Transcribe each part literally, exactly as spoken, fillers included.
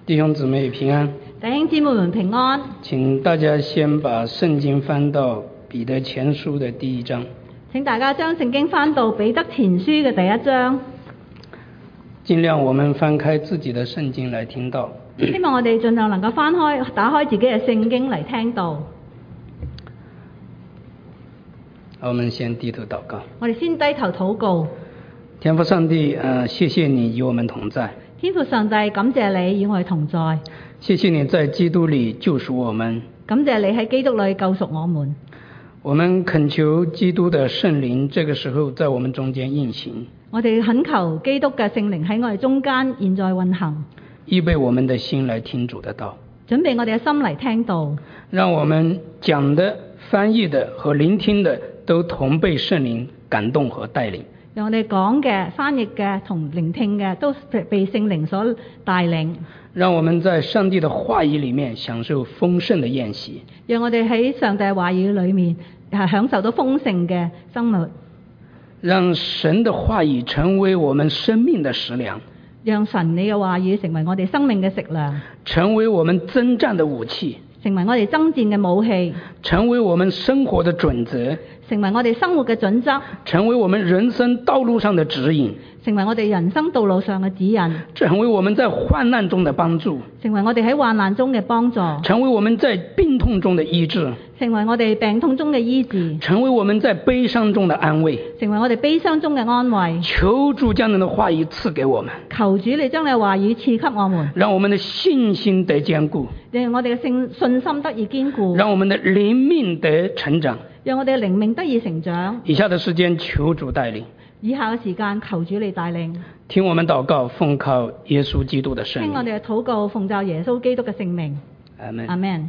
弟兄姊妹平安， 弟兄姊妹們平安。 請大家先把聖經翻到彼得前書的第一章。 請大家將聖經翻到彼得前書嘅第一章。 盡量我們翻開自己的聖經來聽到。 希望我哋盡量能夠翻開打開自己嘅聖經嚟聽到。 我們先低頭禱告。 我哋先低頭禱告。 天父上帝，呃，謝謝你與我們同在。 天父上帝，感謝你與我哋同在。 謝謝你在基督裏救贖我們。 感謝你喺基督裏救贖我們。 我們懇求基督的聖靈，這個時候在我們中間運行。 我哋懇求基督嘅聖靈喺我哋中間現在運行， 預備我們的心來聽主的道， 準備我哋嘅心嚟聽道。讓我們講的、翻譯的和聆聽的都同被聖靈感動和帶領。 讓我哋講嘅、翻譯嘅同聆聽嘅都被聖靈所帶領。 讓我們在上帝的話語裏面享受豐盛的宴席。 讓我哋喺上帝話語裏面係享受到豐盛嘅生活。 讓神的話語成為我們生命的食糧。 讓神你嘅話語成為我哋生命嘅食糧。 成為我們征戰的武器。 成為我哋爭戰嘅武器。 成為我們生活的準則。 成為我哋生活嘅準則。 成為我們人生道路上的指引。 成為我哋人生道路上嘅指引。 成為我們在患難中的幫助。 成為我哋喺患難中嘅幫助。 成為我們在病痛中的醫治。 成為我哋病痛中嘅醫治。 成為我們在悲傷中的安慰。 成為我哋悲傷中嘅安慰。 求主將你的話語賜給我們。 求主你將你嘅話語賜給我們。 讓我們的信心得堅固。 讓我哋嘅信信心得以堅固。 讓我們的靈命得成長。 讓我哋嘅靈命得以成長。 以下的時間求主帶領。 以下嘅時間求主你帶領。 聽我們禱告，奉靠耶穌基督的聖名。 聽我哋嘅禱告，奉靠耶穌基督嘅聖名。 阿門。 阿門。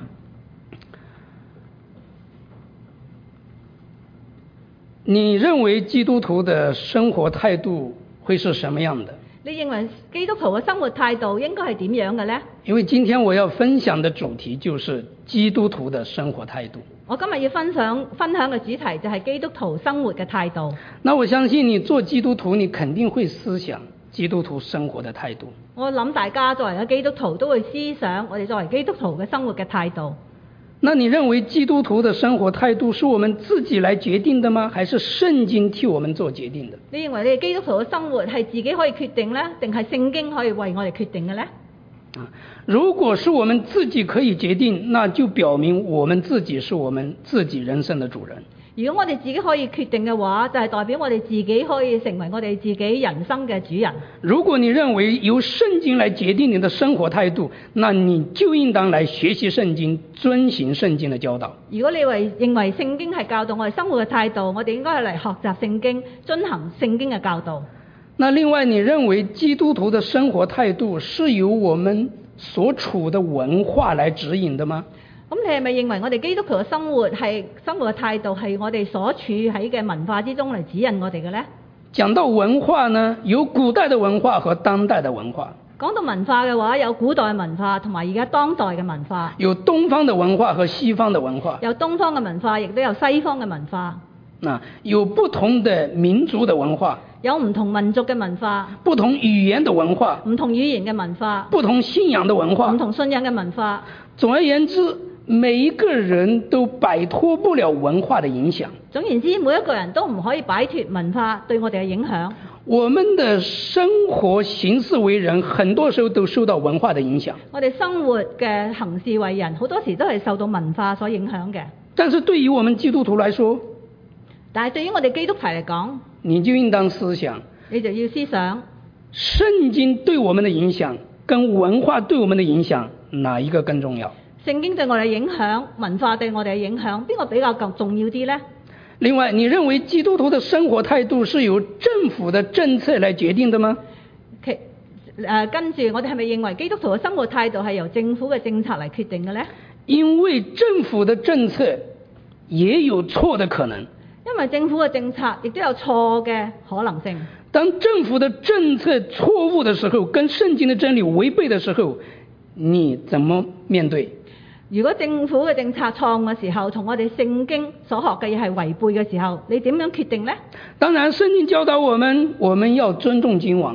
你認為基督徒的生活態度會是什麼樣的？ 你認為基督徒嘅生活態度應該係點樣嘅呢？ 因為今天我要分享的主題就是基督徒的生活態度。 我今日要分享分享嘅主題就係基督徒生活嘅態度。 那我相信你做基督徒，你肯定會思想基督徒生活的態度。 我諗大家作為嘅基督徒都會思想我哋作為基督徒嘅生活嘅態度。 那你認為基督徒的生活態度是我們自己來決定的嗎？還是聖經替我們做決定的？ 你認為你哋基督徒嘅生活係自己可以決定呢？定係聖經可以為我哋決定嘅呢？ 如果是我們自己可以決定，那就表明我們自己是我們自己人生的主人。 如果我哋自己可以決定嘅話，就係代表我哋自己可以成為我哋自己人生嘅主人。 如果你認為由聖經來決定你的生活態度，那你就應當來學習聖經，遵行聖經的教導。 如果你為認為聖經係教導我哋生活嘅態度，我哋應該係嚟學習聖經，遵行聖經嘅教導。 那另外，你認為基督徒的生活態度是由我們所處的文化來指引的嗎？ 咁你係咪認為我哋基督徒嘅生活係生活嘅態度係我哋所處喺嘅文化之中嚟指引我哋嘅呢？ 講到文化呢，有古代的文化和當代的文化。 講到文化嘅話，有古代嘅文化同埋而家當代嘅文化。 有東方的文化和西方的文化。 有東方嘅文化，亦都有西方嘅文化。 啊，有不同的民族的文化。 有唔同民族嘅文化。 不同語言的文化。 唔同語言嘅文化。 不同信仰的文化。 唔同信仰嘅文化。 總而言之，每一個人都擺脫不了文化的影響。 總言之，每一個人都唔可以擺脫文化對我哋嘅影響。 我們的生活行事為人，很多時候都受到文化的影響。 我哋生活嘅行事為人，好多時都係受到文化所影響嘅。 但是對於我們基督徒來說， 但係對於我哋基督徒嚟講， 你就應當思想， 你就要思想， 聖經對我們的影響跟文化對我們的影響，哪一個更重要？ 聖經對我哋嘅影響，文化對我哋嘅影響，邊個比較更重要啲呢？ 另外，你認為基督徒的生活態度是由政府的政策來決定的嗎？ 其誒、呃、跟住我哋係咪認為基督徒嘅生活態度係由政府嘅政策嚟決定嘅呢？因為政府的政策也有錯的可能。 因為政府嘅政策亦都有錯嘅可能性。 當政府的政策錯誤的時候，跟聖經的真理違背的時候，你怎麼面對？ 如果政府嘅政策錯誤嘅時候，同我哋聖經所學嘅嘢係違背嘅時候，你點樣決定呢？ 當然，聖經教導我們，我們要尊重君王。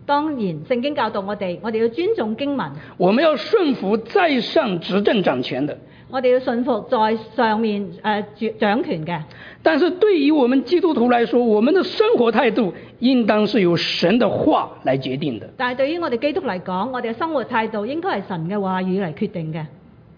當然聖經教導我哋，我哋要尊重經文， 我們要順服在上執政掌權的。 我哋要順服在上面誒、呃、掌權嘅。 但是對於我們基督徒來說，我們的生活態度應當是由神的話來決定的。 但係對於我哋基督嚟講，我哋嘅生活態度應該係神嘅話語嚟決定嘅。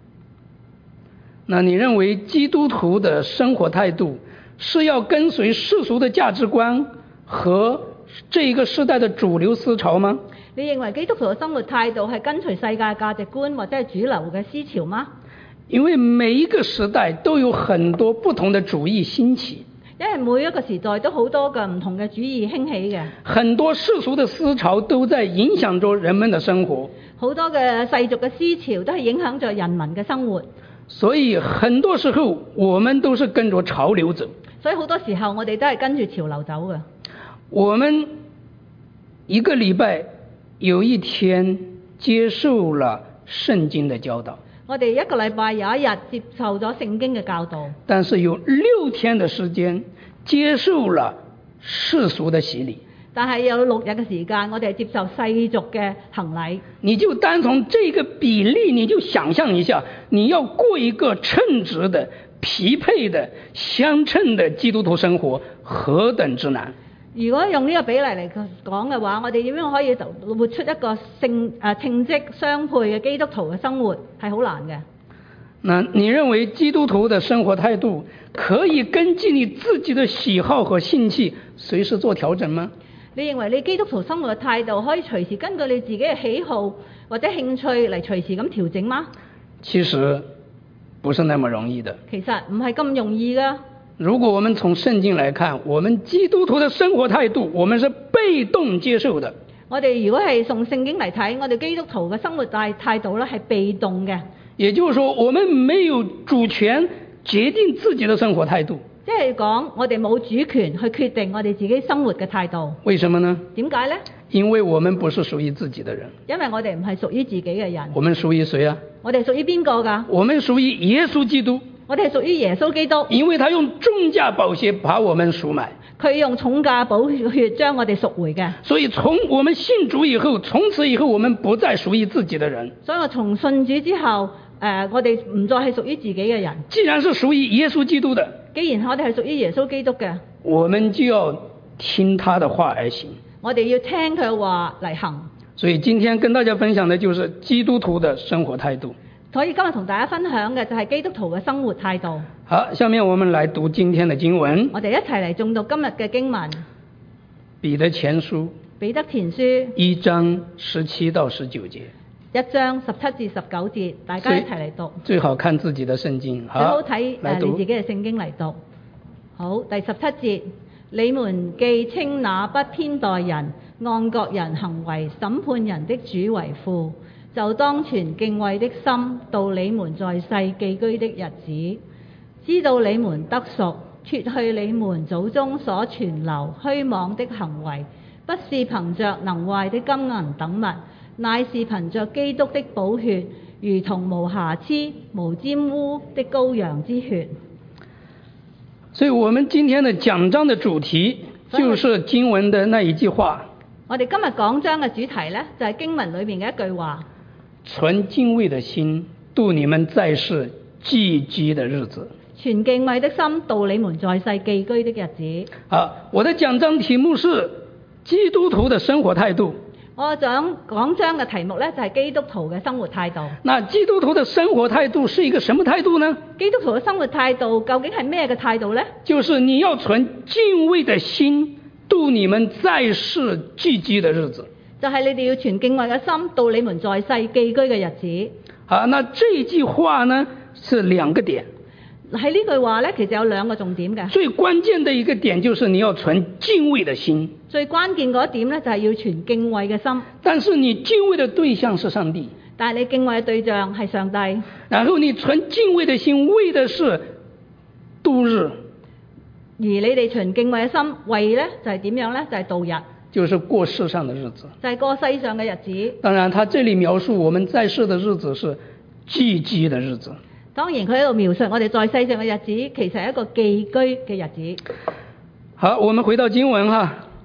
那你認為基督徒的生活態度是要跟隨世俗的價值觀和這一個時代的主流思潮嗎？ 你認為基督徒嘅生活態度係跟隨世界價值觀或者係主流嘅思潮嗎？ 因為每一個時代都有很多不同的主義興起， 因為每一個時代都好多嘅唔同嘅主義興起嘅， 很多世俗的思潮都在影響着人們的生活， 好多嘅世俗嘅思潮都係影響着人民嘅生活。 所以很多時候我們都是跟着潮流走。 所以好多時候我哋都係跟住潮流走嘅。 我們一個禮拜有一天接受了聖經的教導， 我哋一個禮拜有一日接受咗聖經嘅教導， 但是有六天的時間接受了世俗的洗禮。 但係有六日嘅時間，我哋係接受世俗嘅行禮。 你就單從這個比例，你就想象一下，你要過一個稱職的、匹配的、相稱的基督徒生活，何等之難！ 如果用呢個比例嚟講嘅話，我哋點樣可以活出一個聖誒稱職相配嘅基督徒嘅生活，係好難嘅。 那你認為基督徒的生活態度可以根據你自己的喜好和興趣隨時做調整嗎？ 你認為你基督徒生活嘅態度可以隨時根據你自己嘅喜好或者興趣嚟隨時咁調整嗎？ 其實不是那麼容易的。 其實唔係咁容易㗎。 如果我們從聖經來看，我們基督徒的生活態度，我們是被動接受的。 我哋如果係從聖經嚟睇，我哋基督徒嘅生活態態度咧係被動嘅。 也就是說，我們沒有主權決定自己的生活態度。 即係講，我哋冇主權去決定我哋自己生活嘅態度。 為什麼呢？ 點解呢？ 因為我們不是屬於自己的人。 因為我哋唔係屬於自己嘅人。 我們屬於誰啊？ 我哋屬於邊個㗎？ 我們屬於耶穌基督。 我哋係屬於耶穌基督。 因為他用重價寶血把我們贖買。 佢用重價寶血將我哋贖回嘅。 所以從我們信主以後，從此以後我們不再屬於自己的人。 所以我從信主之後，誒、呃，我哋唔再係屬於自己嘅人。 既然是屬於耶穌基督的， 既然我哋係屬於耶穌基督嘅， 我們就要聽他的話而行。 我哋要聽佢嘅話嚟行。 所以今天跟大家分享的就是基督徒的生活態度。 所以今日同大家分享嘅就係基督徒嘅生活態度。 好，下面我們來讀今天的經文。 我哋一齊嚟誦讀今日嘅經文。 彼得前書。 彼得前書。 一章十七到十九節。 一章十七至十九節，大家一齊嚟讀。 最好看自己的聖經。 最好睇誒你自己嘅聖經嚟讀。好，第十七節，你們既稱那不偏待人、按各人行為審判人的主為父，就當存敬畏的心度你們在世寄居的日子，知道你們得贖，脫去你們祖宗所存留虛妄的行為，不是憑着能壞的金銀等物，乃是憑着基督的寶血，如同無瑕疵、無沾污的羔羊之血。 所以我們今天的講章的主題就是經文的那一句話。 我哋今日講章嘅主題呢，就係經文裏面嘅一句話： 存敬畏的心度你們在世寄居的日子。 存敬畏的心度你們在世寄居的日子。 好，我的講章題目是基督徒的生活態度。 我想講章嘅題目呢，就係基督徒嘅生活態度。 那基督徒的生活態度是一個什麼態度呢？ 基督徒嘅生活態度究竟係咩嘅態度呢？ 就是你要存敬畏的心度你們在世寄居的日子。 就係你哋要存敬畏嘅心度你們在世寄居嘅日子。 好，那這句話呢是兩個點。 喺呢句話呢，其實有兩個重點嘅。 最關鍵的一個點就是你要存敬畏的心。 最關鍵嗰一點呢，就係要存敬畏嘅心。 但是你敬畏的對象是上帝。 但係你敬畏嘅對象係上帝。 然後你存敬畏的心為的是度日。而你哋存敬畏嘅心為呢，就係點樣呢？就係度日。 就是過世上的日子。 就係過世上嘅日子。 當然他這裏描述我們在世的日子是寄居的日子。 當然佢喺度描述我哋在世上嘅日子，其實係一個寄居嘅日子。 好，我們回到經文哈。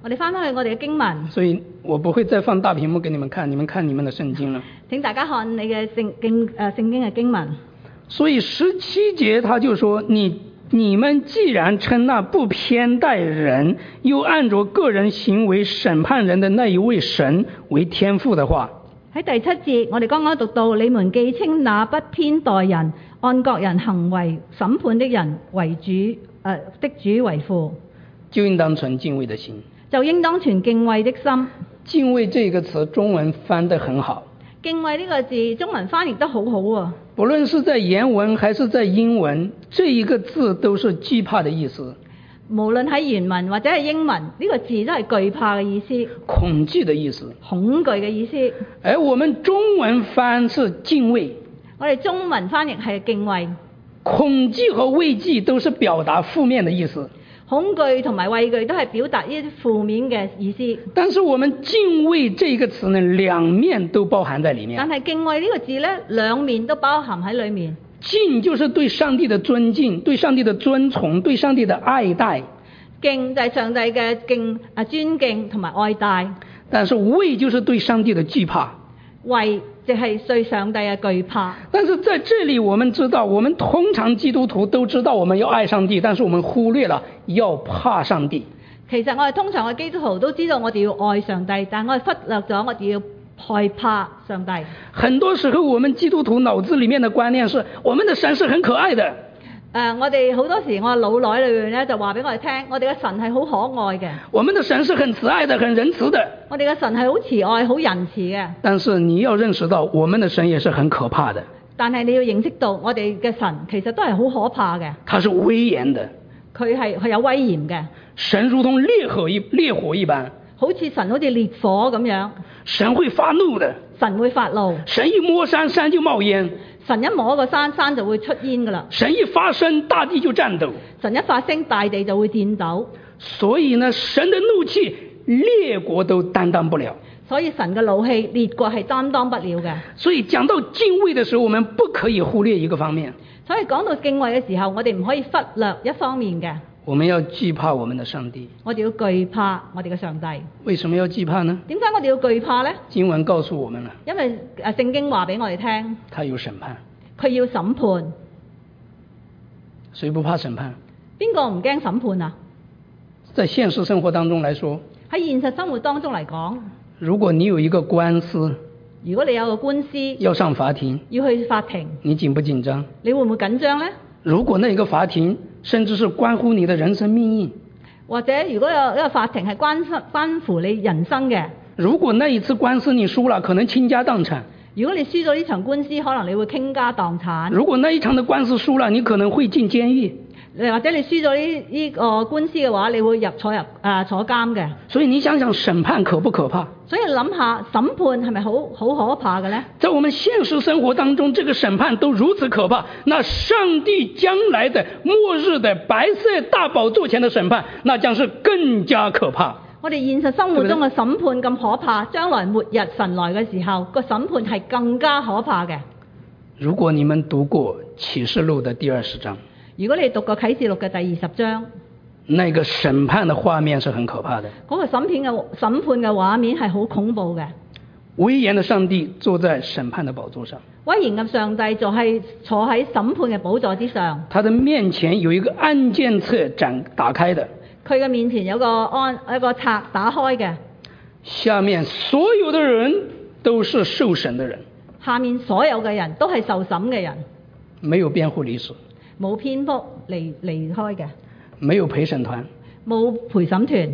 我哋翻返去我哋嘅經文， 所以我不會再放大屏幕給你們看，你們看你們的聖經了。 請大家看你嘅聖經誒聖經嘅經文。 所以十七節他就說，你你們既然稱那不偏待人，又按着個人行為審判人的那一位神為天父的話， 喺第七節我哋剛剛讀到，你們既稱那不偏待人，按各人行為審判的人為主誒、呃、的主為父， 就應當存敬畏的心。 就應當存敬畏的心。 敬畏這個詞中文翻得很好， 敬畏呢個字中文翻譯得好好啊。 不論是在原文還是在英文，這一個字都是懼怕的意思。 無論喺原文或者係英文，呢、這個字都係懼怕嘅意思， 恐懼的意思， 恐懼嘅意思。 而我們中文翻是敬畏， 我哋中文翻譯係敬畏。 恐懼和畏懼都是表達負面的意思， 恐懼同埋畏懼都係表達呢啲負面嘅意思。 但是我們敬畏這個詞呢，兩面都包含在裡面。 但係敬畏呢個字呢，兩面都包含喺裡面。 敬就是對上帝的尊敬，對上帝的尊崇，對上帝的愛戴。 敬就係上帝嘅敬啊尊敬同埋愛戴。 但是畏就是對上帝的懼怕。 畏就係對上帝嘅懼怕。 但是在這裡我們知道，我們通常基督徒都知道我們要愛上帝，但是我們忽略了要怕上帝。 其實我哋通常嘅基督徒都知道我哋要愛上帝，但我哋忽略咗我哋要害怕上帝。 很多時候我們基督徒腦子裡面的觀念是，我們的神是很可愛的。 誒、呃，我哋好多時我腦內裏面咧就話俾我哋聽，我哋嘅神係好可愛嘅。 我們的神是很慈愛的，很仁慈的。 我哋嘅神係好慈愛、好仁慈嘅。 但是你要認識到，我們的神也是很可怕的。 但係你要認識到，我哋嘅神其實都係好可怕嘅。 他是威嚴的。 佢係係有威嚴嘅。 神如同烈火一烈火一般。 好似神好似烈火咁樣。 神會發怒的。 神會發怒。 神一摸山，山就冒煙。 神一摸個山，山就會出煙噶啦。 神一發聲，大地就顫抖。 神一發聲，大地就會顫抖。 所以呢，神的怒氣，列國都擔當不了。 所以神嘅怒氣，列國係擔當不了嘅。 所以講到敬畏的時候，我們不可以忽略一個方面。 所以講到敬畏嘅時候，我哋唔可以忽略一方面嘅。 我們要懼怕我們的上帝。 我哋要懼怕我哋嘅上帝。 為什麼要懼怕呢？ 點解我哋要懼怕呢？ 經文告訴我們了。 因為誒聖經話俾我哋聽， 他有審判。 佢要審判。 誰不怕審判？ 邊個唔驚審判啊？ 在現實生活當中來說， 喺現實生活當中嚟講， 如果你有一個官司， 如果你有個官司要上法庭， 要去法庭， 你緊不緊張？ 你會唔會緊張呢？ 如果那一個法庭甚至是關乎你的人生命運， 或者如果有一個法庭係關關乎你人生嘅， 如果那一次官司你輸了，可能傾家蕩產。 如果你輸咗呢場官司，可能你會傾家蕩產。 如果那一場的官司輸了，你可能會進監獄。 或者你輸咗呢呢個官司嘅話，你會入坐入啊、呃、坐監嘅。 所以你想想審判可不可怕？ 所以諗下審判係咪好好可怕嘅呢？ 在我們現實生活當中，這個審判都如此可怕，那上帝將來的末日的白色大寶座前的審判，那將是更加可怕。 我哋現實生活中嘅審判咁可怕，將來末日神來嘅時候，個審判係更加可怕嘅。 如果你們讀過啟示錄的第二十章， 如果你讀過啟示錄嘅第二十章， 那個審判的畫面是很可怕的。 嗰個審判嘅審判嘅畫面係好恐怖嘅。 威嚴的上帝坐在審判的寶座上， 威嚴嘅上帝就係坐喺審判嘅寶座之上。 他的面前有一個案件冊展打開的， 佢嘅面前有個案一個冊打開嘅， 下面所有的人都是受審的人， 下面所有嘅人都係受審嘅人， 沒有辯護律師， 冇蝙蝠離離開嘅， 沒有陪審團， 冇陪審團。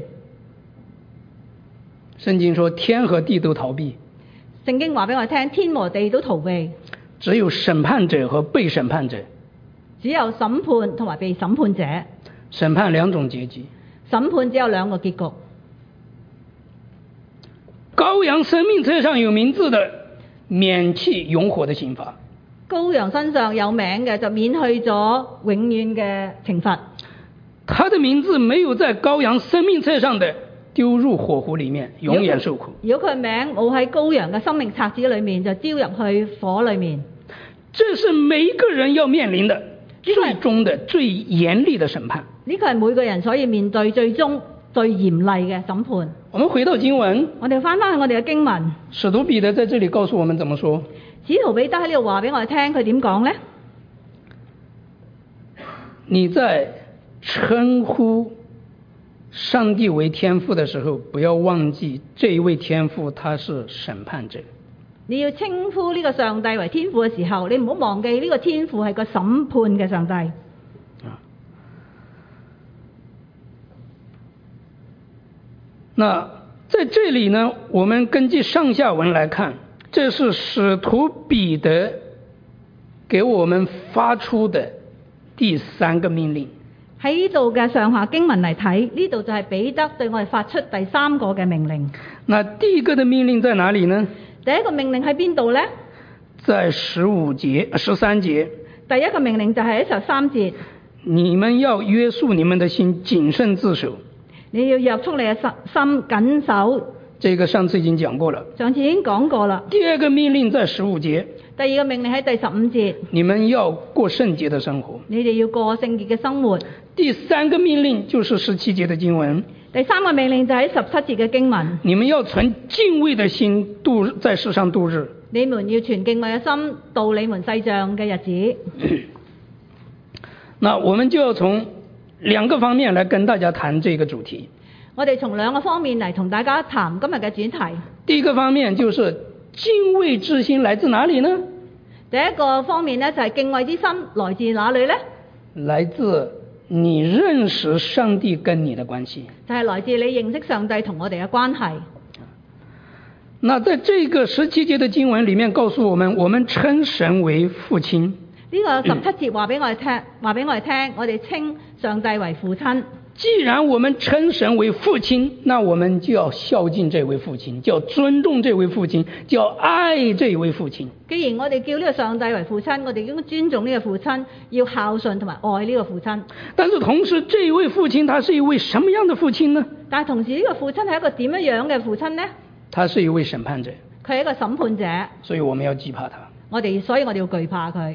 聖經說天和地都逃避， 聖經話俾我聽，天和地都逃避， 只有審判者和被審判者， 只有審判同埋被審判者。 審判兩種結局， 審判只有兩個結局。 羔羊生命冊上有名字的，免去永火的刑罰。 羔羊身上有名嘅就免去咗永遠嘅懲罰。 他的名字沒有在羔羊生命冊上的，丟入火湖裡面，永遠受苦。 如果佢名冇喺羔羊嘅生命冊子裡面，就丟入去火裡面。 這是每一個人要面臨的最終的最嚴厲的審判。 呢個係每個人所要面對最終最嚴厲嘅審判。 我們回到經文， 我哋翻返去我哋嘅經文， 使徒彼得在這裡告訴我們怎麼說。 使徒彼得喺呢度話俾我哋聽，佢點講呢？ 你在稱呼上帝為天父的時候，不要忘記這一位天父他是審判者。 你要稱呼呢個上帝為天父嘅時候，你唔好忘記呢個天父係個審判嘅上帝。 那在這裡呢，我們根據上下文來看，這是使徒彼得給我們發出的第三個命令。 喺呢度嘅上下經文嚟睇，呢度就係彼得對我哋發出第三個嘅命令。 那第一個的命令在哪裡呢？ 第一個命令喺邊度呢？ 在十五節、十三節。 第一個命令就係喺十三節。 你們要約束你們的心，謹慎自守。 你要約束你嘅心，謹守。 這個上次已經講過了。 上次已經講過啦。 第二個命令在十五節。 第二個命令喺第十五節。 你們要過聖潔的生活。 你哋要過聖潔嘅生活。 第三個命令就是十七節的經文。 第三個命令就喺十七節嘅經文。 你們要存敬畏的心度在世上度日。 你們要存敬畏嘅心度你們世上嘅日子。 那我們就要從兩個方面來跟大家談這個主題。 我哋從兩個方面嚟同大家談今日嘅主題。 第一個方面就是敬畏之心來自哪裡呢？ 第一個方面呢，就係敬畏之心來自哪裡呢？ 來自你認識上帝跟你的關係。 就係來自你認識上帝同我哋嘅關係。 那在這個十七節的經文裡面告訴我們，我們稱神為父親。 呢個十七節話俾我哋聽，話俾我哋聽，我哋稱上帝為父親。 既然我們稱神為父親，那我們就要孝敬這位父親，就要尊重這位父親，就要愛這位父親。 既然我哋叫呢個上帝為父親，我哋應該尊重呢個父親，要孝順同埋愛呢個父親。 但是同時，這一位父親他是一位什麼樣的父親呢？ 但係同時呢個父親係一個點樣樣嘅父親呢？ 他是一位審判者。 佢係一個審判者。 所以我們要懼怕他。 我哋，所以我哋要懼怕佢。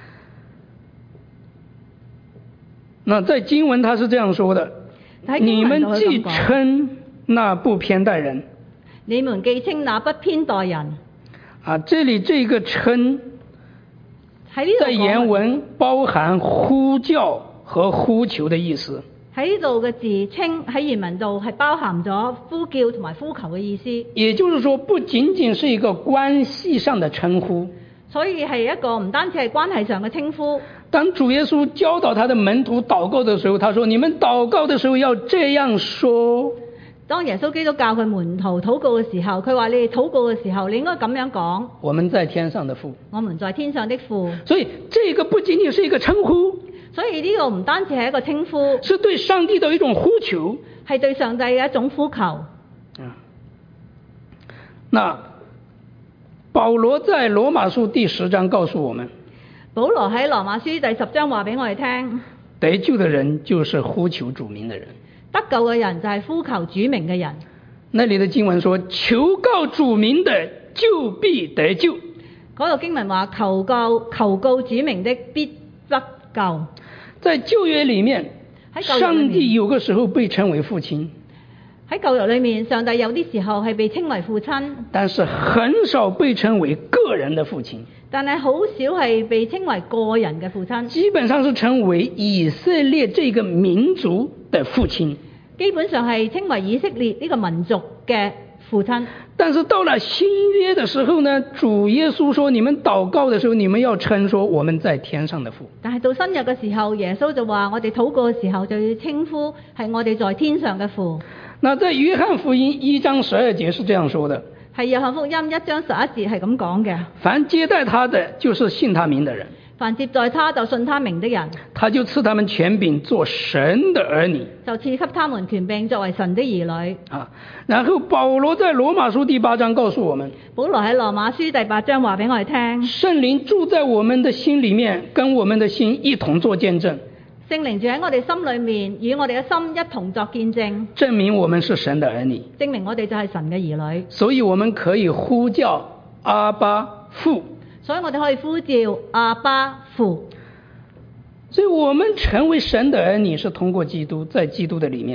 那在經文他是這樣說的，你們既稱那不偏待人， 你們既稱那不偏待人。 啊，這裡這個稱在原文包含呼叫和呼求的意思。 喺呢度嘅字稱喺原文度係包含咗呼叫同埋呼求嘅意思。 也就是說，不僅僅是一個關係上的稱呼。 所以係一個唔單止係關係上嘅稱呼。 當主耶穌教導他的門徒禱告的時候，他說：你們禱告的時候要這樣說。 當耶穌基督教佢門徒禱告嘅時候，佢話你哋禱告嘅時候，你應該咁樣講： 我們在天上的父。 我們在天上的父。 所以這個不僅僅是一個稱呼。 所以呢個唔單止係一個稱呼， 是對上帝的一種呼求， 係對上帝嘅一種呼求。 啊，那保羅在羅馬書第十章告訴我們， 保羅喺羅馬書第十章話俾我哋聽， 得救的人就是呼求主名的人， 得救嘅人就係呼求主名嘅人。 那裡的經文說，求告主名的就必得救。 嗰度經文話，求告求告主名的必得救。 在舊約裡面，上帝有個時候被稱為父親。 喺舊約裡面，上帝有啲時候係被稱為父親， 但是很少被稱為個人的父親。 但係好少係被稱為個人嘅父親。 基本上是稱為以色列這個民族的父親。 基本上係稱為以色列呢個民族嘅父親。 但是到了新約的時候呢，主耶穌說，你們禱告的時候，你們要稱說我們在天上的父。 但係到新約嘅時候，耶穌就話我哋禱告嘅時候就要稱呼係我哋在天上嘅父。 那在約翰福音一章十二節是這樣說的， 係約翰福音一章十一節係咁講嘅。 凡接待他的，就是信他名的人。 凡接待他，就信他名的人， 他就賜他們權柄做神的兒女， 就賜給他們權柄作為神的兒女。 啊，然後保羅在羅馬書第八章告訴我們， 保羅喺羅馬書第八章話俾我哋聽， 聖靈住在我們的心裡面，跟我們的心一同做見證。 聖靈住喺我哋心裡面，與我哋嘅心一同作見證， 證明我們是神的兒女， 證明我哋就係神嘅兒女。 所以我們可以呼叫阿爸父。 所以我哋可以呼叫阿爸父。 所以我們成為神的兒女是通過基督，在基督的裡面。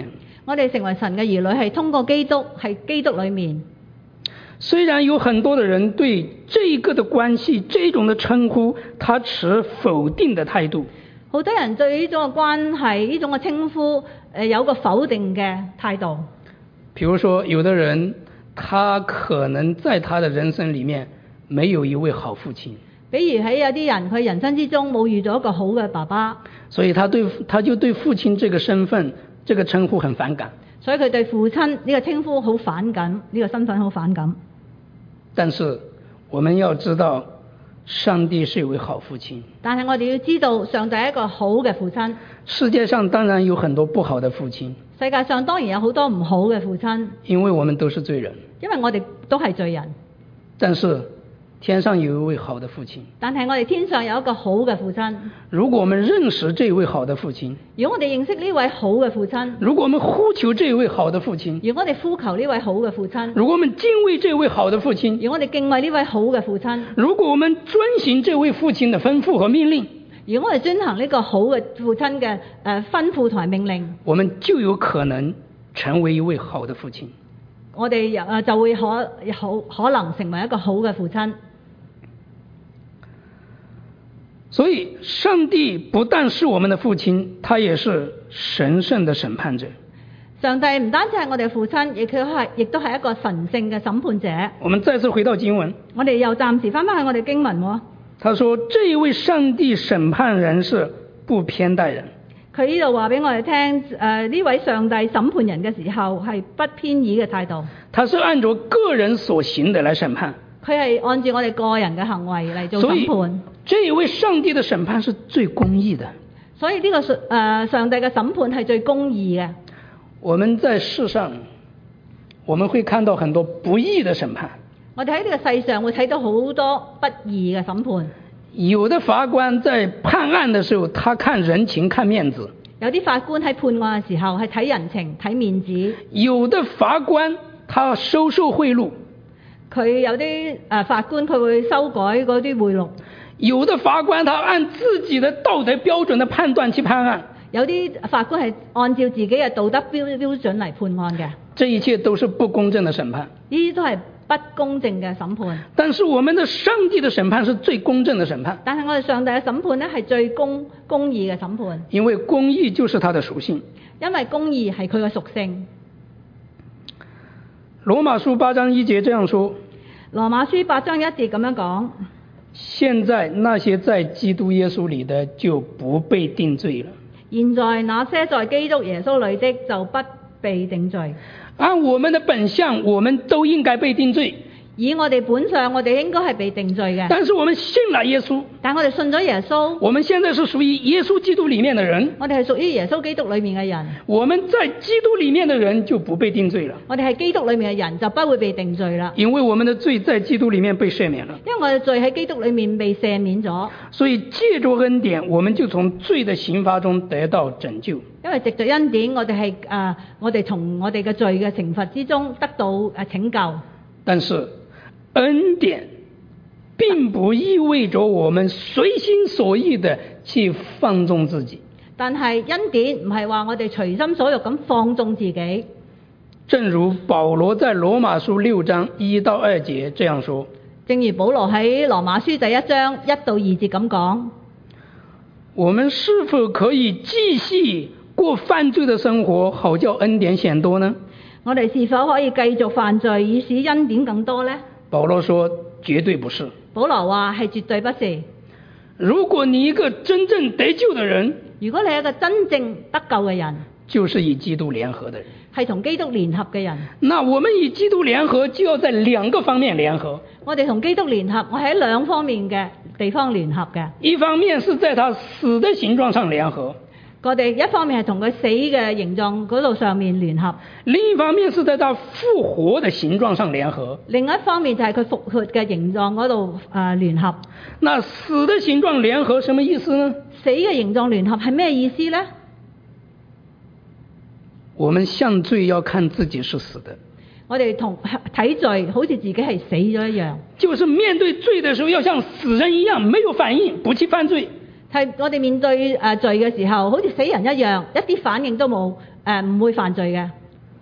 我哋成為神嘅兒女係通過基督，係基督裏面。 虽然有很多的人对这个的关系、这种的称呼，他持否定的态度。 好多人對呢種嘅關係、呢種嘅稱呼，誒有個否定嘅態度。 比如說，有的人他可能在他的人生裡面沒有一位好父親。 比如喺有啲人佢人生之中冇遇到一個好嘅爸爸， 所以他對他就對父親這個身份、這個稱呼很反感。 所以佢對父親呢個稱呼好反感，呢個身份好反感。 但是我們要知道，上帝是一位好父親。 但係我哋要知道，上帝係一個好嘅父親。 世界上當然有很多不好的父親。 世界上當然有好多唔好嘅父親。 因為我們都是罪人。 因為我哋都係罪人。 但是天上有一位好的父親。 但係我哋天上有一個好嘅父親。 如果我們認識這位好的父親， 如果我哋認識呢位好嘅父親， 如果我們呼求這位好的父親， 如果我哋呼求呢位好嘅父親， 如果我們敬畏這位好的父親， 如果我哋敬畏呢位好嘅父親， 如果我們遵行這位父親的吩咐和命令， 如果我哋遵行呢個好嘅父親嘅誒吩咐同埋命令， 我們就有可能成為一位好的父親。 我哋誒就會可好可能成為一個好嘅父親。 所以上帝不但是我們的父親，他也是神聖的審判者。 上帝唔單止係我哋嘅父親，亦佢係亦都係一個神聖嘅審判者。 我們再次回到經文， 我哋又暫時翻返去我哋經文喎。 他說這一位上帝審判人是不偏待人。 佢呢度話俾我哋聽，誒呢位上帝審判人嘅時候係不偏倚嘅態度。 他是按照個人所行的來審判。 佢係按照我哋個人嘅行為嚟做審判。 這一位上帝的審判是最公義的。 所以呢個誒上帝嘅審判係最公義嘅。 我們在世上，我們會看到很多不義的審判。 我哋喺呢個世上會睇到好多不義嘅審判。 有的法官在判案的時候，他看人情看面子。 有啲法官喺判案嘅時候係睇人情睇面子。 有的法官他收受賄賂。 佢有啲誒法官佢會修改嗰啲賄賂。 有的法官他按自己的道德標準的判斷去判案。 有啲法官係按照自己嘅道德標標準嚟判案嘅。 這一切都是不公正的審判。 呢啲都係不公正嘅審判。 但是我們的上帝的審判是最公正的審判。 但係我哋上帝嘅審判呢係最公公義嘅審判。 因為公義就是它的屬性。 因為公義係佢嘅屬性。 羅馬書八章一節這樣說。 羅馬書八章一節咁樣講。 現在那些在基督耶穌裏的就不被定罪了。 現在那些在基督耶穌裏的就不被定罪。 按我們的本相，我們都應該被定罪。 以我哋本相，我哋應該係被定罪嘅。 但是我們信了耶穌。 但我哋信咗耶穌。 我們現在是屬於耶穌基督裏面的人。 我哋係屬於耶穌基督裏面嘅人。 我們在基督裏面的人就不被定罪了。 我哋係基督裏面嘅人就不會被定罪啦。 因為我們的罪在基督裏面被赦免了。 因為我哋罪喺基督裏面被赦免咗。 所以借着恩典，我們就從罪的刑罰中得到拯救。 因為藉着恩典，我哋係誒，我哋從我哋嘅罪嘅懲罰之中得到誒拯救。 但是恩典並不意味着我們隨心所欲的去放縱自己。 但係恩典唔係話我哋隨心所欲咁放縱自己。 正如保羅在羅馬書六章一到二節這樣說。 正如保羅喺羅馬書第一章一到二節咁講。 我們是否可以繼續過犯罪的生活，好叫恩典顯多呢？ 我哋是否可以繼續犯罪，以使恩典更多呢？ 保羅說絕對不是。 保羅話係絕對不是。 如果你一個真正得救的人， 如果你係一個真正得救嘅人， 就是與基督聯合的人， 係同基督聯合嘅人。 那我們與基督聯合就要在兩個方面聯合。 我哋同基督聯合，我喺兩方面嘅地方聯合嘅。 一方面是在他死的形狀上聯合。 我哋一方面係同佢死嘅形狀嗰度上面聯合， 另一方面是在他復活的形狀上聯合。 另一方面就係佢復活嘅形狀嗰度誒聯合。 那死的形狀聯合什麼意思呢？ 死嘅形狀聯合係咩意思呢？ 我們向罪要看自己是死的。 我哋同睇罪好似自己係死咗一樣。 就是面對罪的時候要像死人一樣，沒有反應，不去犯罪。 係我哋面對誒罪嘅時候，好似死人一樣，一啲反應都冇， 誒唔會犯罪嘅。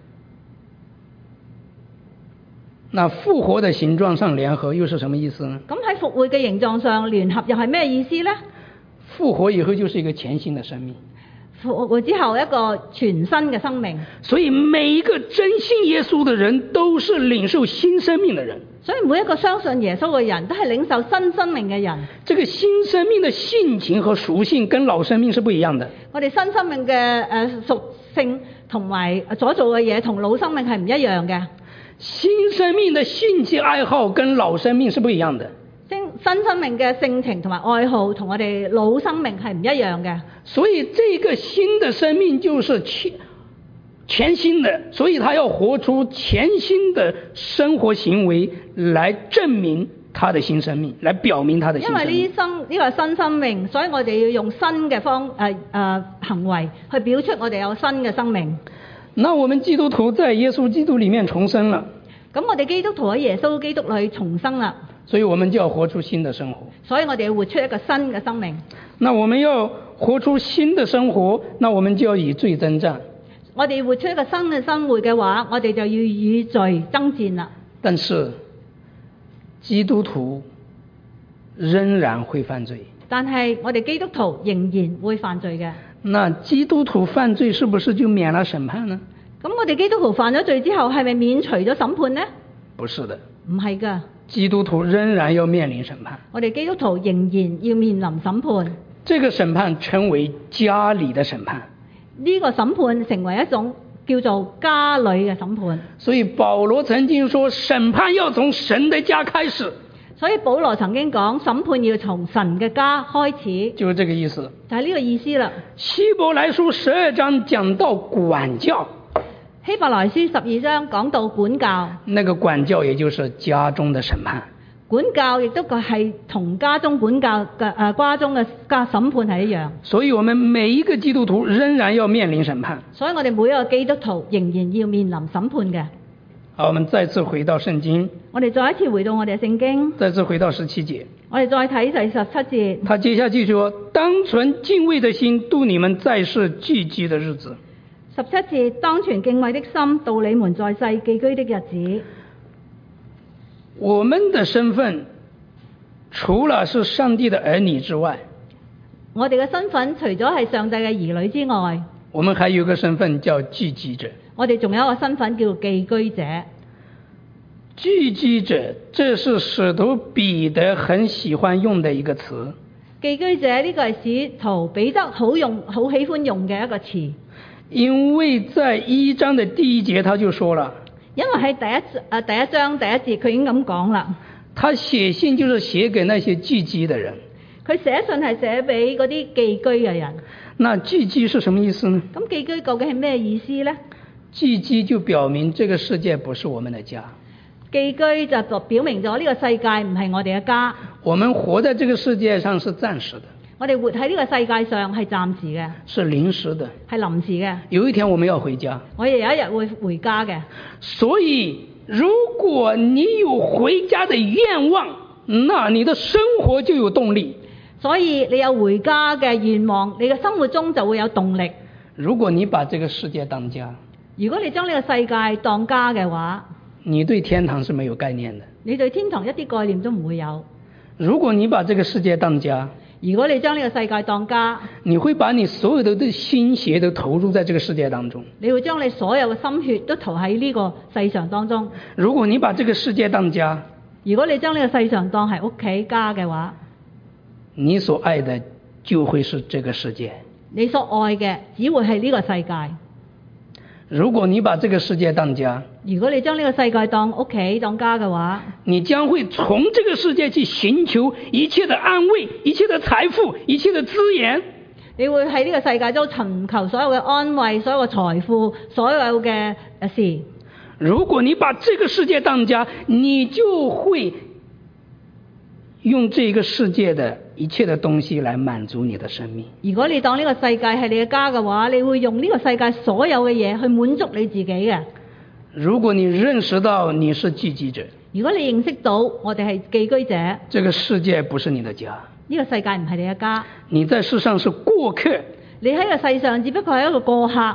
那復活的形狀上聯合又是什麼意思呢？ 咁喺復活嘅形狀上聯合又係咩意思呢？ 復活以後就是一個全新的生命。 復活之後一個全新嘅生命。 所以每一個真信耶穌的人都是領受新生命的人。 所以每一個相信耶穌嘅人都係領受新生命嘅人。 這個新生命的性情和屬性跟老生命是不一樣的。 我哋新生命嘅誒屬性同埋所做嘅嘢同老生命係唔一樣嘅。 新生命的興趣愛好跟老生命是不一樣的。 新新生命嘅性情同埋愛好同我哋老生命係唔一樣嘅。 所以這個新的生命就是全全新的，所以他要活出全新的生活行為來證明他的新生命，來表明他的新生命。 因為呢生呢個新生命，所以我哋要用新嘅方誒誒、呃呃、行為去表出我哋有新嘅生命。 那我們基督徒在耶穌基督裡面重生了。 咁我哋基督徒喺耶穌基督裏重生啦。 所以我們就要活出新的生活。 所以我哋要活出一個新嘅生命。 那我們要活出新的生活，那我們就要與罪爭戰。 我哋活出一個新嘅生活嘅話，我哋就要與罪爭戰啦。 但是基督徒仍然會犯罪。 但係我哋基督徒仍然會犯罪嘅。 那基督徒犯罪是不是就免了審判呢？ 咁我哋基督徒犯咗罪之後，係咪免除咗審判呢？ 不是的。 唔係㗎。 基督徒仍然要面臨審判。 我哋基督徒仍然要面臨審判。 這個審判稱為家裏的審判。 呢個審判成為一種叫做家裏嘅審判。 所以保羅曾經說，審判要從神的家開始。 所以保羅曾經講，審判要從神嘅家開始。 就是這個意思。 就係呢個意思啦。 希伯來書十二章講到管教。 希伯來書十二章講到管教。那個管教也就是家中的審判。 管教亦都係同家中管教嘅誒家中嘅家審判係一樣。 所以我們每一個基督徒仍然要面臨審判。 所以我哋每一個基督徒仍然要面臨審判嘅。 好，我們再次回到聖經。 我哋再一次回到我哋嘅聖經。 再次回到十七節。 我哋再睇第十七節。 他接下去說：當存敬畏的心度你們在世寄居的日子。 十七節，當存敬畏的心度你們在世寄居的日子。 我們的身份除了是上帝的兒女之外， 我哋嘅身份除咗係上帝嘅兒女之外， 我們還有一個身份叫寄居者。 我哋仲有一個身份叫寄居者。 寄居者，這是使徒彼得很喜歡用的一個詞。 寄居者呢個係使徒彼得好用、好喜歡用嘅一個詞。 因為在一章的第一節他就說了， 因為喺第一誒第一章第一節佢已經咁講啦。 他寫信就是寫給那些寄居的人。 佢寫信係寫俾嗰啲寄居嘅人。 那寄居是什麼意思呢？ 咁寄居究竟係咩意思呢？ 寄居就表明這個世界不是我們的家。 寄居就表明咗呢個世界唔係我哋嘅家。 我們活在這個世界上是暫時的。 我哋活喺呢個世界上係暫時嘅， 是臨時的， 係臨時嘅。 有一天我們要回家， 我哋有一日會回家嘅。 所以如果你有回家的願望，那你的生活就有動力。 所以你有回家嘅願望，你嘅生活中就會有動力。 如果你把這個世界當家， 如果你將呢個世界當家嘅話， 你對天堂是沒有概念的。 你對天堂一啲概念都唔會有。 如果你把這個世界當家， 如果你將呢個世界當家， 你會把你所有的心血都投入在這個世界當中。 你會將你所有嘅心血都投喺呢個世上當中。 如果你把這個世界當家， 如果你將呢個世上當係屋企家嘅話， 你所愛的就會是這個世界。 你所愛嘅只會係呢個世界。 如果你把這個世界當家， 如果你將呢個世界當屋企當家嘅話， 你將會從這個世界去尋求一切的安慰、一切的財富、一切的資源。 你會喺呢個世界中尋求所有嘅安慰、所有嘅財富、所有嘅事。 如果你把這個世界當家，你就會用這個世界的一切的東西來滿足你的生命。 如果你當呢個世界係你嘅家嘅話，你會用呢個世界所有嘅嘢去滿足你自己嘅。 如果你認識到你是寄居者， 如果你認識到我哋係寄居者， 這個世界不是你的家， 呢個世界唔係你嘅家， 你在世上是過客， 你喺個世上只不過係一個過客。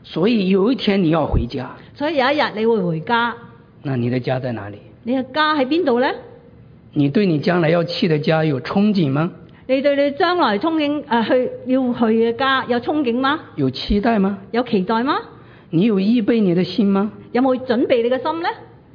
所以有一天你要回家， 所以有一日你會回家。 那你的家在哪裡？ 你嘅家喺邊度呢？ 你對你將來要去的家有憧憬嗎？ 你對你將來憧憬誒、呃、去要去嘅家有憧憬嗎？ 有期待嗎？ 有期待嗎？ 你有預備你的心嗎？ 有冇準備你嘅心呢？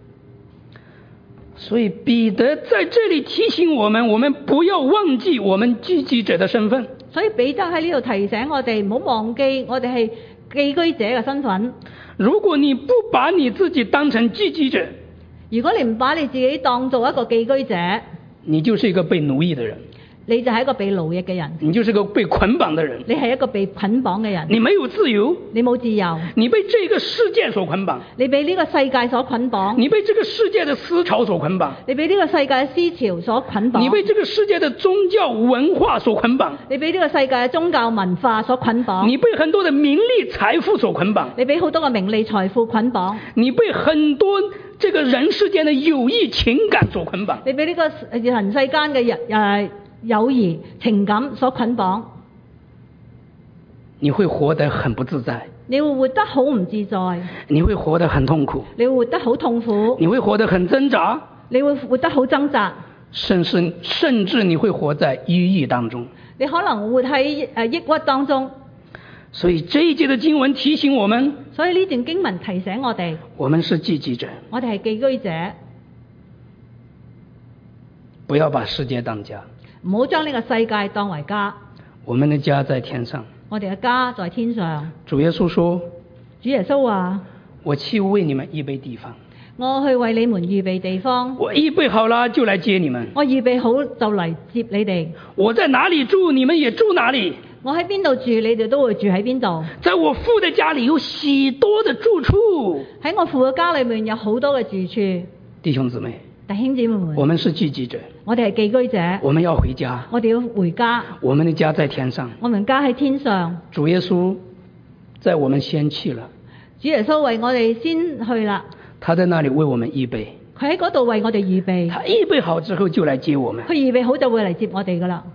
所以彼得在這裡提醒我們，我們不要忘記我們寄居者的身份。 所以彼得喺呢度提醒我哋，唔好忘記我哋係寄居者嘅身份。 如果你不把你自己當成寄居者， 如果你唔把你自己當做一個寄居者， 你就是一個被奴役的人。 你就係一個被奴役嘅人， 你就是個被捆綁的人。 你係一個被捆綁嘅人， 你沒有自由， 你冇自由， 你被這個世界所捆綁， 你被呢個世界所捆綁， 你被這個世界的思潮所捆綁， 你被呢個世界嘅思潮所捆綁， 你被這個世界的宗教文化所捆綁， 你被呢個世界嘅宗教文化所捆綁， 你被很多的名利財富所捆綁， 你被好多嘅名利財富捆綁， 你被很多這個人世間的友誼情感所捆綁， 你被呢個人世間嘅人誒友誼情感所捆綁， 你會活得很不自在， 你會活得好唔自在， 你會活得很痛苦， 你會活得好痛苦， 你會活得很掙扎， 你會活得好掙扎， 甚至甚至你會活在抑鬱當中， 你可能活喺誒抑鬱當中。 所以這一節的經文提醒我們， 所以呢段經文提醒我哋， 我們是寄居者， 我哋係寄居者， 不要把世界當家， 唔好將呢個世界當為家。 我們的家在天上， 我哋嘅家在天上。 主耶穌說， 主耶穌話： 我去為你們預備地方， 我去為你們預備地方。 我預備好了就來接你們， 我預備好就嚟接你哋。 我在哪裡住，你們也住哪裡。 我喺邊度住，你哋都會住喺邊度。 在我父的家裡有許多的住處， 喺我父嘅家裏面有好多嘅住處。 弟兄姊妹， 弟兄姊妹們， 我們是寄居者， 我哋係寄居者， 我們要回家， 我哋要回家。 我們的家在天上， 我們家喺天上。 主耶穌在我們先去了， 主耶穌為我哋先去啦， 他在那裡為我們預備， 佢喺嗰度為我哋預備， 他預備好之後就來接我們。 佢預備好就會嚟接我哋噶啦。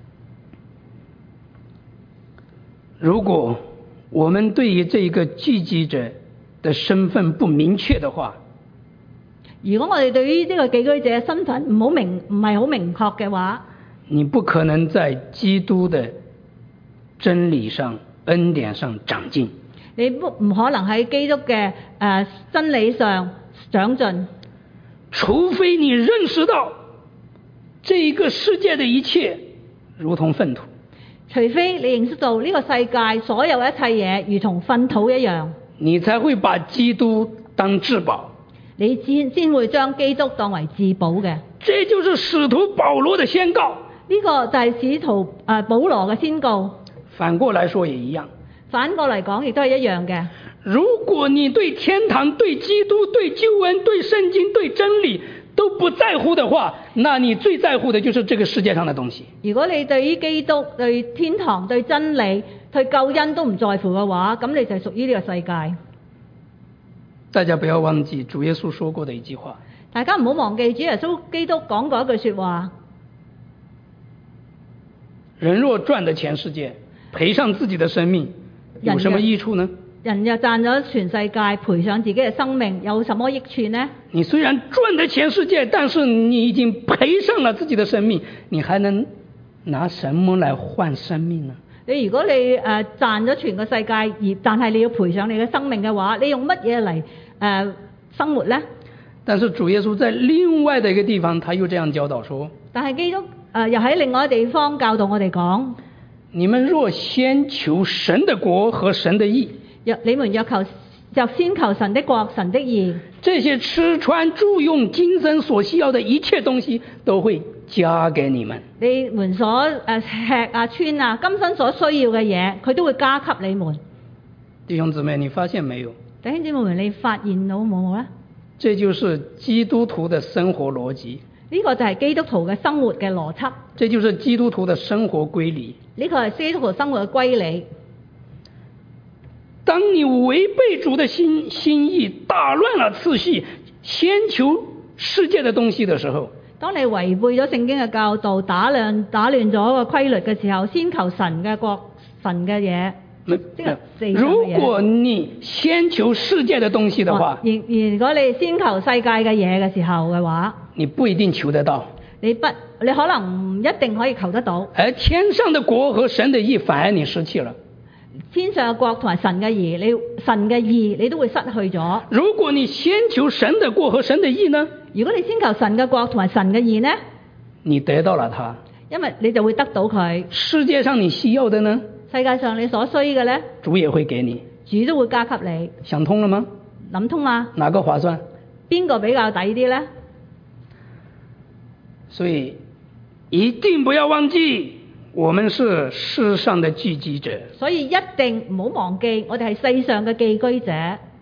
如果我們對於這個寄居者的身份不明確的話， 如果我哋對於呢個寄居者嘅身份唔好明，唔係好明確嘅話， 你不可能在基督的真理上、恩典上長進。 你不唔可能喺基督嘅誒、呃、真理上長進， 除非你認識到這個世界的一切如同糞土。 除非你認識到呢個世界所有一切嘢如同糞土一樣， 你才會把基督當至寶， 你先先會將基督當為至寶嘅。 這就是使徒保羅的宣告。 呢、這個就係使徒誒、呃、保羅嘅宣告。 反過來說也一樣， 反過嚟講亦都係一樣嘅。 如果你對天堂、對基督、對救恩、對聖經、對真理都不在乎的話，那你最在乎的就是這個世界上的東西。 如果你對於基督、對天堂、對真理、對救恩都唔在乎嘅話，咁你就係屬於呢個世界。 大家不要忘記主耶穌說過的一句話。 大家唔好忘記主耶穌基督講過一句說話： 人若賺得全世界，賠上自己的生命，有什麼益處呢？ 人又賺咗全世界，賠上自己嘅生命，有什麼益處呢？ 你雖然賺得全世界，但是你已經賠上了自己的生命，你還能拿什麼來換生命呢？ 你如果你誒、呃、賺咗全個世界，而但係你要賠上你嘅生命嘅話，你用乜嘢嚟誒生活呢？ 但是主耶穌在另外的一個地方，他又這樣教導說： 但係基督誒、呃、又喺另外一個地方教導我哋講： 你們若先求神的國和神的義。 若你們若求就先求神的國、神的義， 這些吃穿住用今生所需要的一切東西都會加給你們。 你們所誒、呃、吃啊穿啊今生所需要嘅嘢，佢都會加給你們。 弟兄姊妹，你發現沒有？ 弟兄姊妹們，你發現到冇冇咧？ 這就是基督徒的生活邏輯。 呢個就係基督徒嘅生活嘅邏輯。 這就是基督徒的生活規律。 呢個係基督徒生活嘅規理。 當你違背主的心心意，打亂了次序，先求世界的東西的時候， 當你違背咗聖經嘅教導，打亂打亂咗個規律嘅時候，先求神嘅國、神嘅嘢， 沒即係地上嘅嘢。 如果你先求世界的東西的話， 如如果你先求世界嘅嘢嘅時候嘅話， 你不一定求得到。 你不你可能唔一定可以求得到。 而天上的國和神的義反而你失去了。 天上嘅國同埋神嘅義，你神嘅義你都會失去咗。 如果你先求神的國和神的義呢？ 如果你先求神嘅國同埋神嘅義呢？ 你得到了它， 因為你就會得到佢。 世界上你需要的呢？ 世界上你所需嘅呢？ 主也會給你。 主都會加給你。 想通了嗎？ 諗通嗎？ 哪個划算？ 邊個比較抵啲呢？ 所以一定不要忘記，我們是世上的寄居者。 所以一定唔好忘記，我哋係世上嘅寄居者。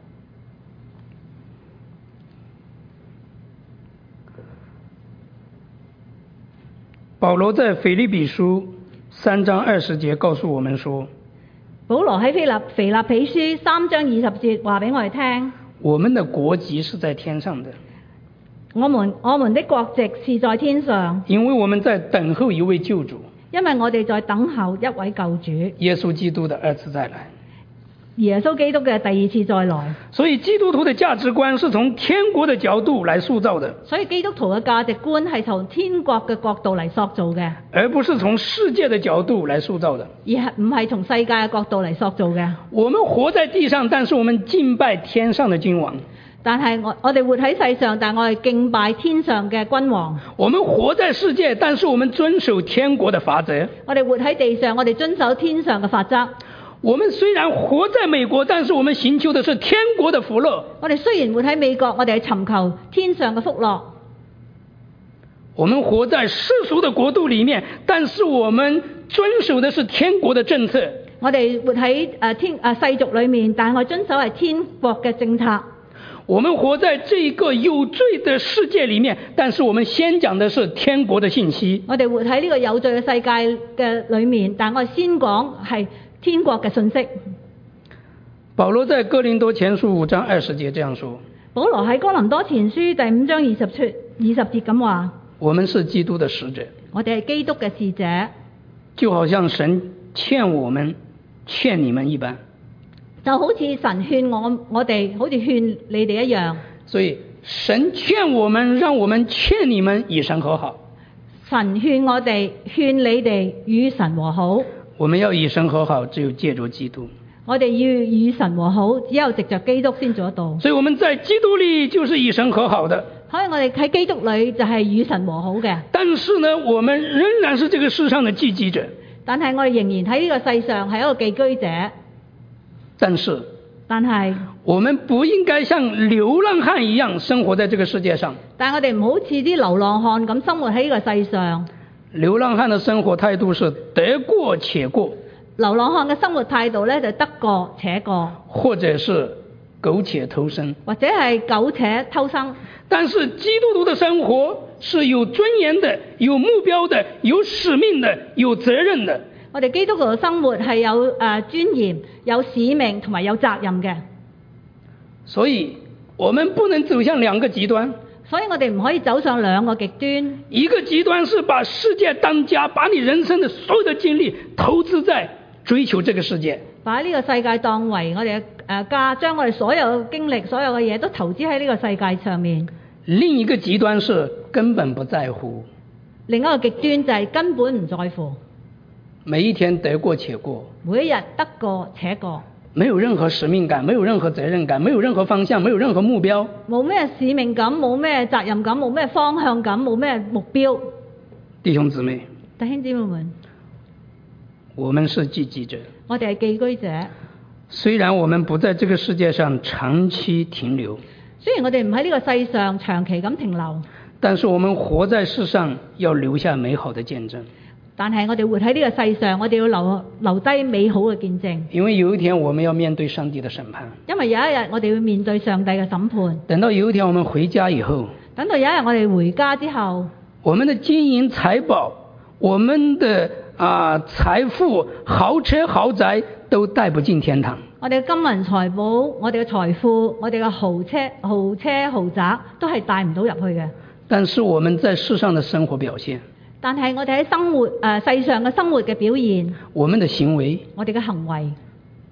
保羅在腓立比書三章二十節告訴我們說， 保羅喺腓立腓立比書三章二十節話俾我哋聽， 我們的國籍是在天上的。 我們我們的國籍是在天上， 因為我們在等候一位救主， 因為我哋在等候一位救主， 耶穌基督的二次再來。 耶穌基督嘅第二次再來。 所以基督徒的價值觀是從天國的角度來塑造的， 所以基督徒嘅價值觀係從天國嘅角度嚟塑造嘅， 而不是從世界的角度來塑造的。 而係唔係從世界嘅角度嚟塑造嘅。 我們活在地上，但是我們敬拜天上的君王。 但係我我哋活喺世上，但我哋敬拜天上嘅君王。 我們活在世界，但是我們遵守天國的法則。 我哋活喺地上，我哋遵守天上嘅法則。 我們雖然活在美國，但是我們尋求的是天國的福樂。 我哋雖然活喺美國，我哋係尋求天上嘅福樂。 我們活在世俗的國度裡面，但是我們遵守的是天國的政策。 我哋活喺誒天誒世俗裡面，但係我遵守係天國嘅政策。 我們活在這個有罪的世界裡面，但是我們先講的是天國的信息。 我哋活喺呢個有罪嘅世界嘅裡面，但我哋先講係天國嘅信息。 保羅在哥林多前書五章二十節這樣說： 保羅喺哥林多前書第五章二十出二十節咁話： 我們是基督的使者。 我哋係基督嘅使者， 就好像神勸我們、勸你們一般。 就好似神勸我我哋，好似勸你哋一樣。 所以神勸我們，讓我們勸你們與神和好。 神勸我哋，勸你哋與神和好。 我們要與神和好，只有借着基督。 我哋要與神和好，只有藉着基督先做得到。 所以我們在基督裏就是與神和好的。 所以我哋喺基督裏就係與神和好嘅。 但是呢，我們仍然是這個世上的寄居者。 但係我哋仍然喺呢個世上係一個寄居者。 但是， 但係我們不應該像流浪漢一樣生活在這個世界上。 但係我哋唔好似啲流浪漢咁生活喺呢個世上。 流浪漢的生活態度是得過且過。 流浪漢嘅生活態度咧就得過且過， 或者是苟且偷生， 或者係苟且偷生。 但是基督徒的生活是有尊嚴的、有目標的、有使命的、有責任的。 我哋基督徒嘅生活係有誒、呃、尊嚴、有使命同埋有責任嘅。 所以我們不能走向兩個極端。 所以我哋唔可以走上兩個極端。一個極端是把世界當家，把你人生的所有的精力投資在追求這個世界， 把呢個世界當為我哋嘅誒家，將我哋所有經歷、所有嘅嘢都投資喺呢個世界上面。 另一個極端是根本不在乎。 另一個極端就係根本唔在乎。 每一天得過且過， 每一日得過且過， 沒有任何使命感，沒有任何責任感，沒有任何方向，沒有任何目標。 冇咩使命感，冇咩責任感，冇咩方向感，冇咩目標。 弟兄姊妹， 弟兄姊妹們， 我們是寄居者。 我哋係寄居者。 雖然我們不在這個世界上長期停留， 雖然我哋唔喺呢個世上長期咁停留， 但是我們活在世上要留下美好的見證。 但係我哋活喺呢個世上，我哋要留留低美好嘅見證。 因為有一天我們要面對上帝的審判。 因為有一日我哋要面對上帝嘅審判。 等到有一天我們回家以後， 等到有一日我哋回家之後， 我們的金銀財寶，我們的啊、呃、財富、豪車豪宅都帶不進天堂。 我哋嘅金銀財寶、我哋嘅財富、我哋嘅豪車、豪車豪宅都係帶唔到入去嘅。 但是我們在世上的生活表現， 但係我哋喺生活誒、呃、世上嘅生活嘅表現， 我們的行為， 我哋嘅行為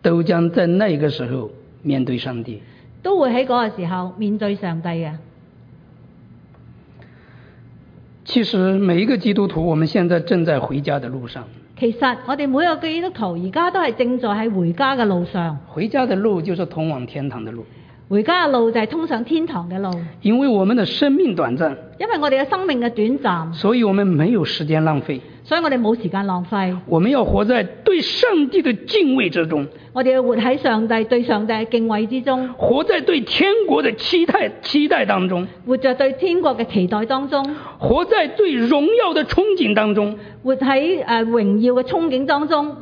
都將在那個時候面對上帝。 都會喺嗰個時候面對上帝嘅。 其實每一個基督徒，我們現在正在回家的路上。 其實我哋每個基督徒而家都係正在喺回家嘅路上。 回家的路就是通往天堂的路。 回家嘅路就係通上天堂嘅路。 因為我們的生命短暫， 因為我哋嘅生命嘅短暫， 所以我們沒有時間浪費。 所以我哋冇時間浪費。 我們要活在對上帝的敬畏之中。 我哋要活喺上帝對上帝嘅敬畏之中， 活在對天國的期待期待當中， 活在對天國嘅期待當中， 活在對榮耀的憧憬當中， 活喺誒榮耀嘅憧憬當中，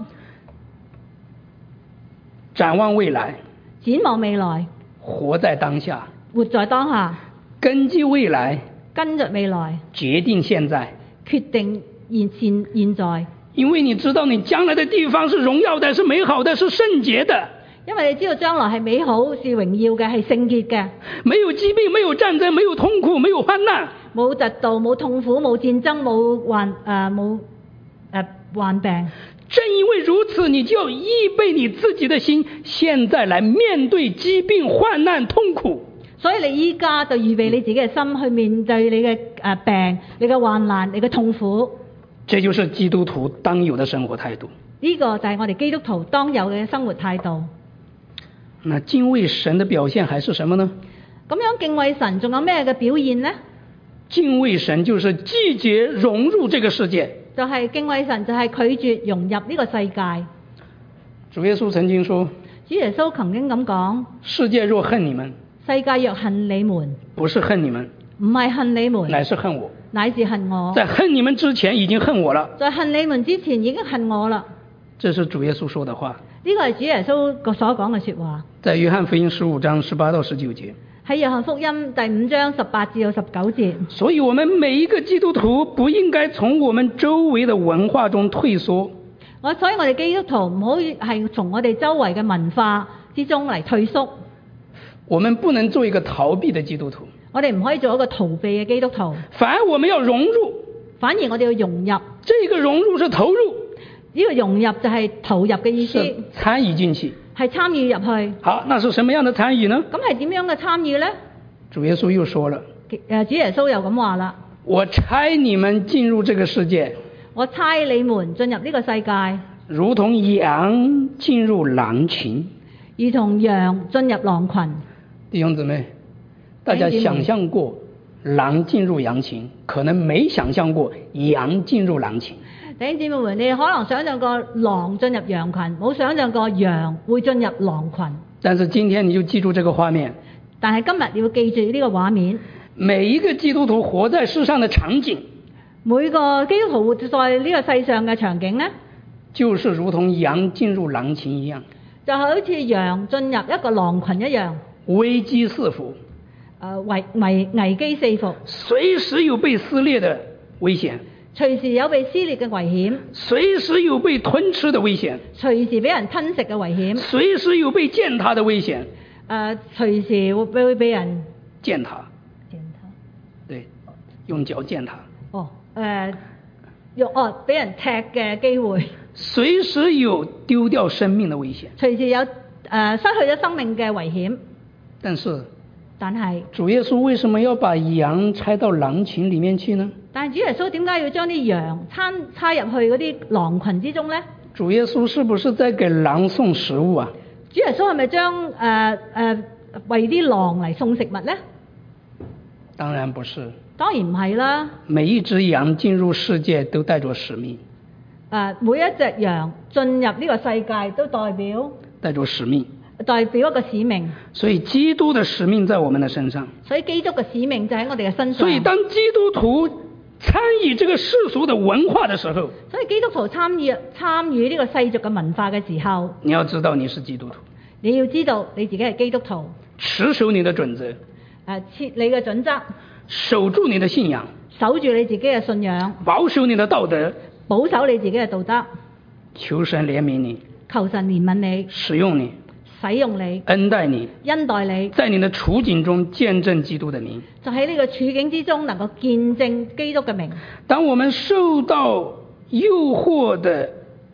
展望未來， 展望未來， 活在當下， 活在當下， 根據未來， 跟着未來， 決定現在， 決定現現現在。 因為你知道你將來的地方是榮耀的，是美好的，是聖潔的。 因為你知道將來係美好，是榮耀嘅，係聖潔嘅。 沒有疾病，沒有戰爭，沒有痛苦，沒有患難。 冇嫉妒，冇痛苦，冇戰爭，冇患誒冇誒患病。 正因為如此，你就要預備你自己的心，現在來面對疾病、患難、痛苦。 所以你依家就預備你自己嘅心去面對你嘅誒病、你嘅患難、你嘅痛苦。 這就是基督徒當有的生活態度。 呢個就係我哋基督徒當有嘅生活態度。 那敬畏神的表現還是什麼呢？ 咁樣敬畏神仲有咩嘅表現呢？ 敬畏神就是拒絕融入這個世界。 就係敬畏神，就係拒絕融入呢個世界。 主耶穌曾經說， 主耶穌曾經咁講： 世界若恨你們， 世界若恨你們， 不是恨你們， 唔係恨你們， 乃是恨我。 乃是恨我。 在恨你們之前已經恨我了。 在恨你們之前已經恨我啦。 這是主耶穌說的話。 呢個係主耶穌所講嘅說話。 在約翰福音十五章十八到十九節。 喺約翰福音第五章十八至到十九節。 所以我們每一個基督徒不應該從我們周圍的文化中退縮。 我所以我哋基督徒唔好係從我哋周圍嘅文化之中嚟退縮。 我們不能做一個逃避的基督徒。 我哋唔可以做一個逃避嘅基督徒。 反而我們要融入。 反而我哋要融入。 這個融入是投入。 呢個融入就係投入嘅意思。 是參與進去。 係參與入去。 好，那是什麼樣的參與呢？ 咁係點樣嘅參與呢？ 主耶穌又說了。 誒，主耶穌又咁話啦。 我差你們進入這個世界。 我差你們進入呢個世界。 如同羊進入狼群。 如同羊進入狼群。 弟兄姊妹，大家想象過狼進入羊群，可能沒想象過羊進入狼群。 弟兄姊妹們，你可能想象過狼進入羊群，冇想象過羊會進入狼群。 但是今天你就記住這個畫面。 但係今日你要記住呢個畫面。 每一個基督徒活在世上的場景， 每個基督徒活在呢個世上嘅場景呢， 就是如同羊進入狼群一樣， 就好似羊進入一個狼群一樣， 危機四伏。 誒危危危機四伏， 隨時有被撕裂的危險， 隨時有被撕裂嘅危險， 隨時有被吞吃的危險， 隨時俾人吞食嘅危險， 隨時有被踐踏的危險，誒、 呃，隨時會會俾人踐踏， 踐踏， 對，用腳踐踏。 哦，誒、呃，用哦俾人踢嘅機會， 隨時有丟掉生命的危險， 隨時有誒、呃、失去咗生命嘅危險， 但是。 但係主耶穌為什麼要把羊差到狼群裏面去呢？ 但係主耶穌點解要將啲羊差差入去嗰啲狼群之中呢？ 主耶穌是不是在給狼送食物啊？ 主耶穌係咪將誒誒為啲狼嚟送食物呢？ 當然不是。 當然唔係啦。每一隻羊進入世界都帶着使命。 誒，每一隻羊進入呢個世界都代表帶着使命。 代表一個使命， 所以基督的使命在我們的身上。 所以基督嘅使命就喺我哋嘅身上。 所以當基督徒參與這個世俗的文化的時候， 所以基督徒參與參與呢個世俗嘅文化嘅時候， 你要知道你是基督徒， 你要知道你自己係基督徒， 持守你的準則， 誒，設你嘅準則， 守住你的信仰， 守住你自己嘅信仰， 保守你的道德， 保守你自己嘅道德， 求神憐憫你， 求神憐憫你， 使用你。 使用你， 恩待你， 恩待你， 在你的處境中見證基督的名， 就喺呢個處境之中能夠見證基督嘅名。 當我們受到誘惑的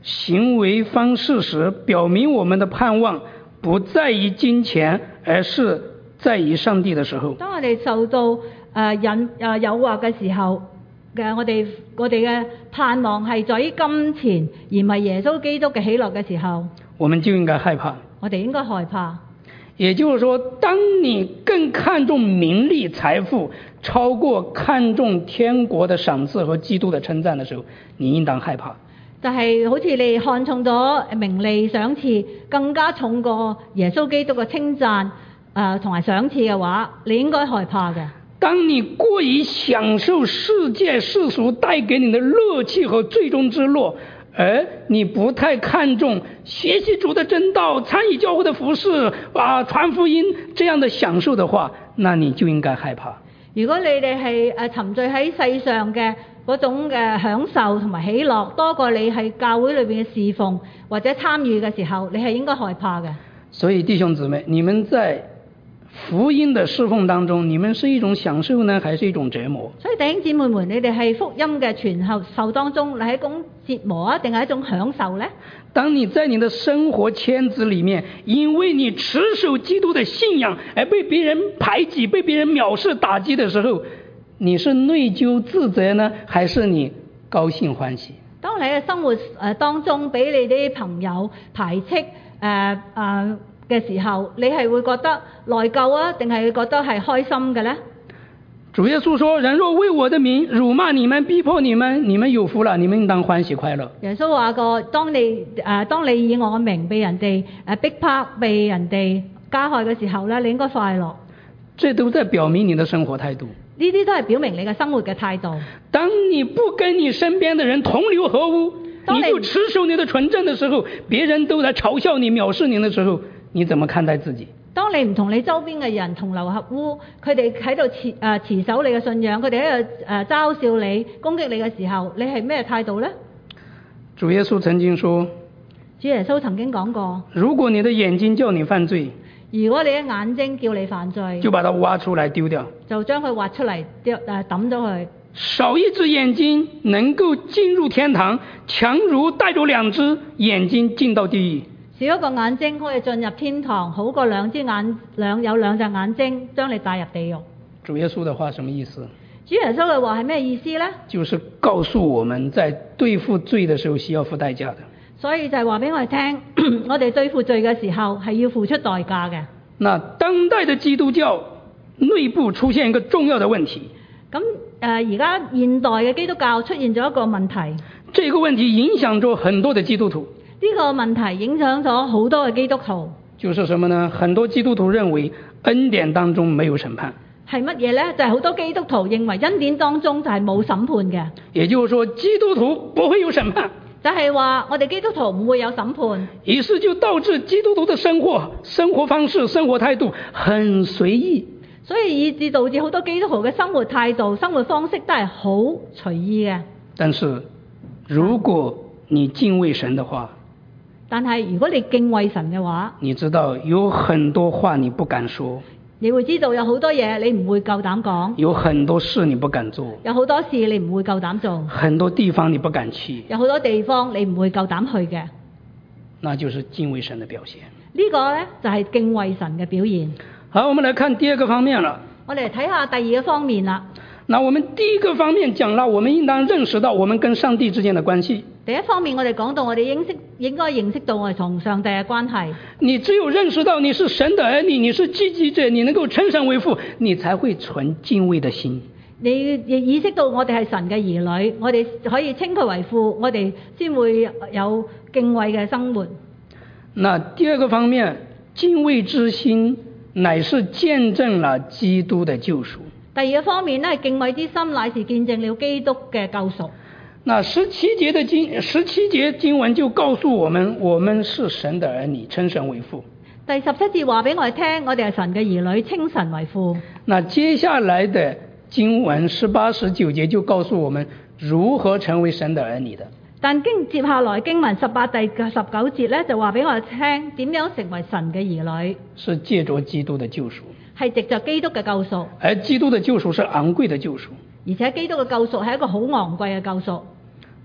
行為方式時，表明我們的盼望不在於金錢，而是在於上帝的時候。 當我哋受到誒、呃、引誒、呃、誘惑嘅時候嘅，我哋我哋嘅盼望係在於金錢，而唔係耶穌基督嘅喜樂嘅時候， 我們就應該害怕。 我哋應該害怕。 也就是說，當你更看重名利財富，超過看重天國的賞賜和基督的稱讚的時候，你應當害怕。 就係好似你看重咗名利賞賜，更加重過耶穌基督嘅稱讚誒同埋賞賜嘅話，你應該害怕嘅。 當你過於享受世界世俗帶給你的樂趣和最終之樂，而你不太看重學習主的真道、參與教會的服事、啊傳福音這樣的享受的話，那你就應該害怕。 如果你哋係誒沉醉喺世上嘅嗰種嘅享受同埋喜樂，多過你係教會裏邊嘅侍奉或者參與嘅時候，你係應該害怕嘅。所以弟兄姊妹，你們在福音的侍奉當中，你們是一種享受呢，還是一種折磨？ 所以弟兄姊妹們，你哋係福音嘅傳授當中，你係一種折磨啊，定係一種享受呢？ 當你在你的生活圈子裏面，因為你持守基督的信仰而被別人排擠、被別人藐視、打擊的時候，你是內疚自責呢，還是你高興歡喜？ 當你嘅生活誒當中俾你啲朋友排斥誒誒嘅時候，你係會覺得內疚啊，定係覺得係開心嘅呢？ 主耶穌說：人若為我的名辱罵你們、逼迫你們，你們有福了，你們應當歡喜快樂。 耶穌話過：當你誒、呃、當你以我嘅名被人哋誒逼迫、被人哋加害嘅時候咧，你應該快樂。 這都在表明你的生活態度。 呢啲都係表明你嘅生活嘅態度。 當你不跟你身邊的人同流合污，你就持守你的純正的時候，別人都在嘲笑你、藐視你的時候，你怎麼看待自己？ 當你唔同你周邊嘅人同流合污，佢哋喺度持誒持守你嘅信仰，佢哋喺度誒嘲笑你、攻擊你嘅時候，你係咩態度呢？ 主耶穌曾經說， 主耶穌曾經講過， 如果你的眼睛叫你犯罪， 如果你嘅眼睛叫你犯罪， 就把它挖出來丟掉， 就將佢挖出嚟丟誒抌咗佢。少一隻眼睛能夠進入天堂，強如帶走兩隻眼睛進到地獄。 少一個眼睛可以進入天堂，好過兩隻眼兩有兩隻眼睛將你帶入地獄。 主耶穌的話什麼意思？ 主耶穌嘅話係咩意思呢？ 就是告訴我們在對付罪的時候需要付代價的。 所以就係話俾我哋聽，我哋對付罪嘅時候係要付出代價嘅。 那當代的基督教內部出現一個重要的問題。 咁誒而家現代嘅基督教出現咗一個問題。 這個問題影響咗很多的基督徒。 呢個問題影響咗好多嘅基督徒。 就是什麼呢？很多基督徒認為恩典當中沒有審判。 係乜嘢呢？就係好多基督徒認為恩典當中就係冇審判嘅。 也就是說，基督徒不會有審判。 就係話我哋基督徒唔會有審判。 於是就導致基督徒的生活、生活方式、生活態度很隨意。 所以以致導致好多基督徒嘅生活態度、生活方式都係好隨意嘅。 但是如果你敬畏神的話， 但係如果你敬畏神嘅話， 你知道有很多話你不敢說， 你會知道有好多嘢你唔會夠膽講， 有很多事你不敢做， 有好多事你唔會夠膽做， 很多地方你不敢去， 有好多地方你唔會夠膽去嘅， 那就是敬畏神的表現。 呢個呢，就係敬畏神嘅表現。 好，我們來看第二個方面了。 我哋嚟睇下第二個方面啦。 那我們第一個方面講了，我們應當認識到我們跟上帝之間的關係。 第一方面我哋講到我哋認識應該認識到我哋同上帝嘅關係。 你只有認識到你是神的兒女，你是積極者，你能夠稱神為父，你才會存敬畏的心。 你意識到我哋係神嘅兒女，我哋可以稱佢為父，我哋先會有敬畏嘅生活。 那第二個方面，敬畏之心乃是見證了基督的救贖。 第二個方面呢，敬畏之心乃是見證了基督嘅救贖。 那十七節的經十七節經文就告訴我們，我們是神的兒女，稱神為父。 第十七節話俾我哋聽，我哋係神嘅兒女，稱神為父。 那接下來的經文十八、十九節就告訴我們如何成為神的兒女的。 但經接下來經文十八、第十九節呢，就話俾我哋聽，點樣成為神嘅兒女？ 是借着基督的救贖。 係藉着基督嘅救贖。 而基督的救贖是昂貴的救贖。 而且基督嘅救贖係一個好昂貴嘅救贖。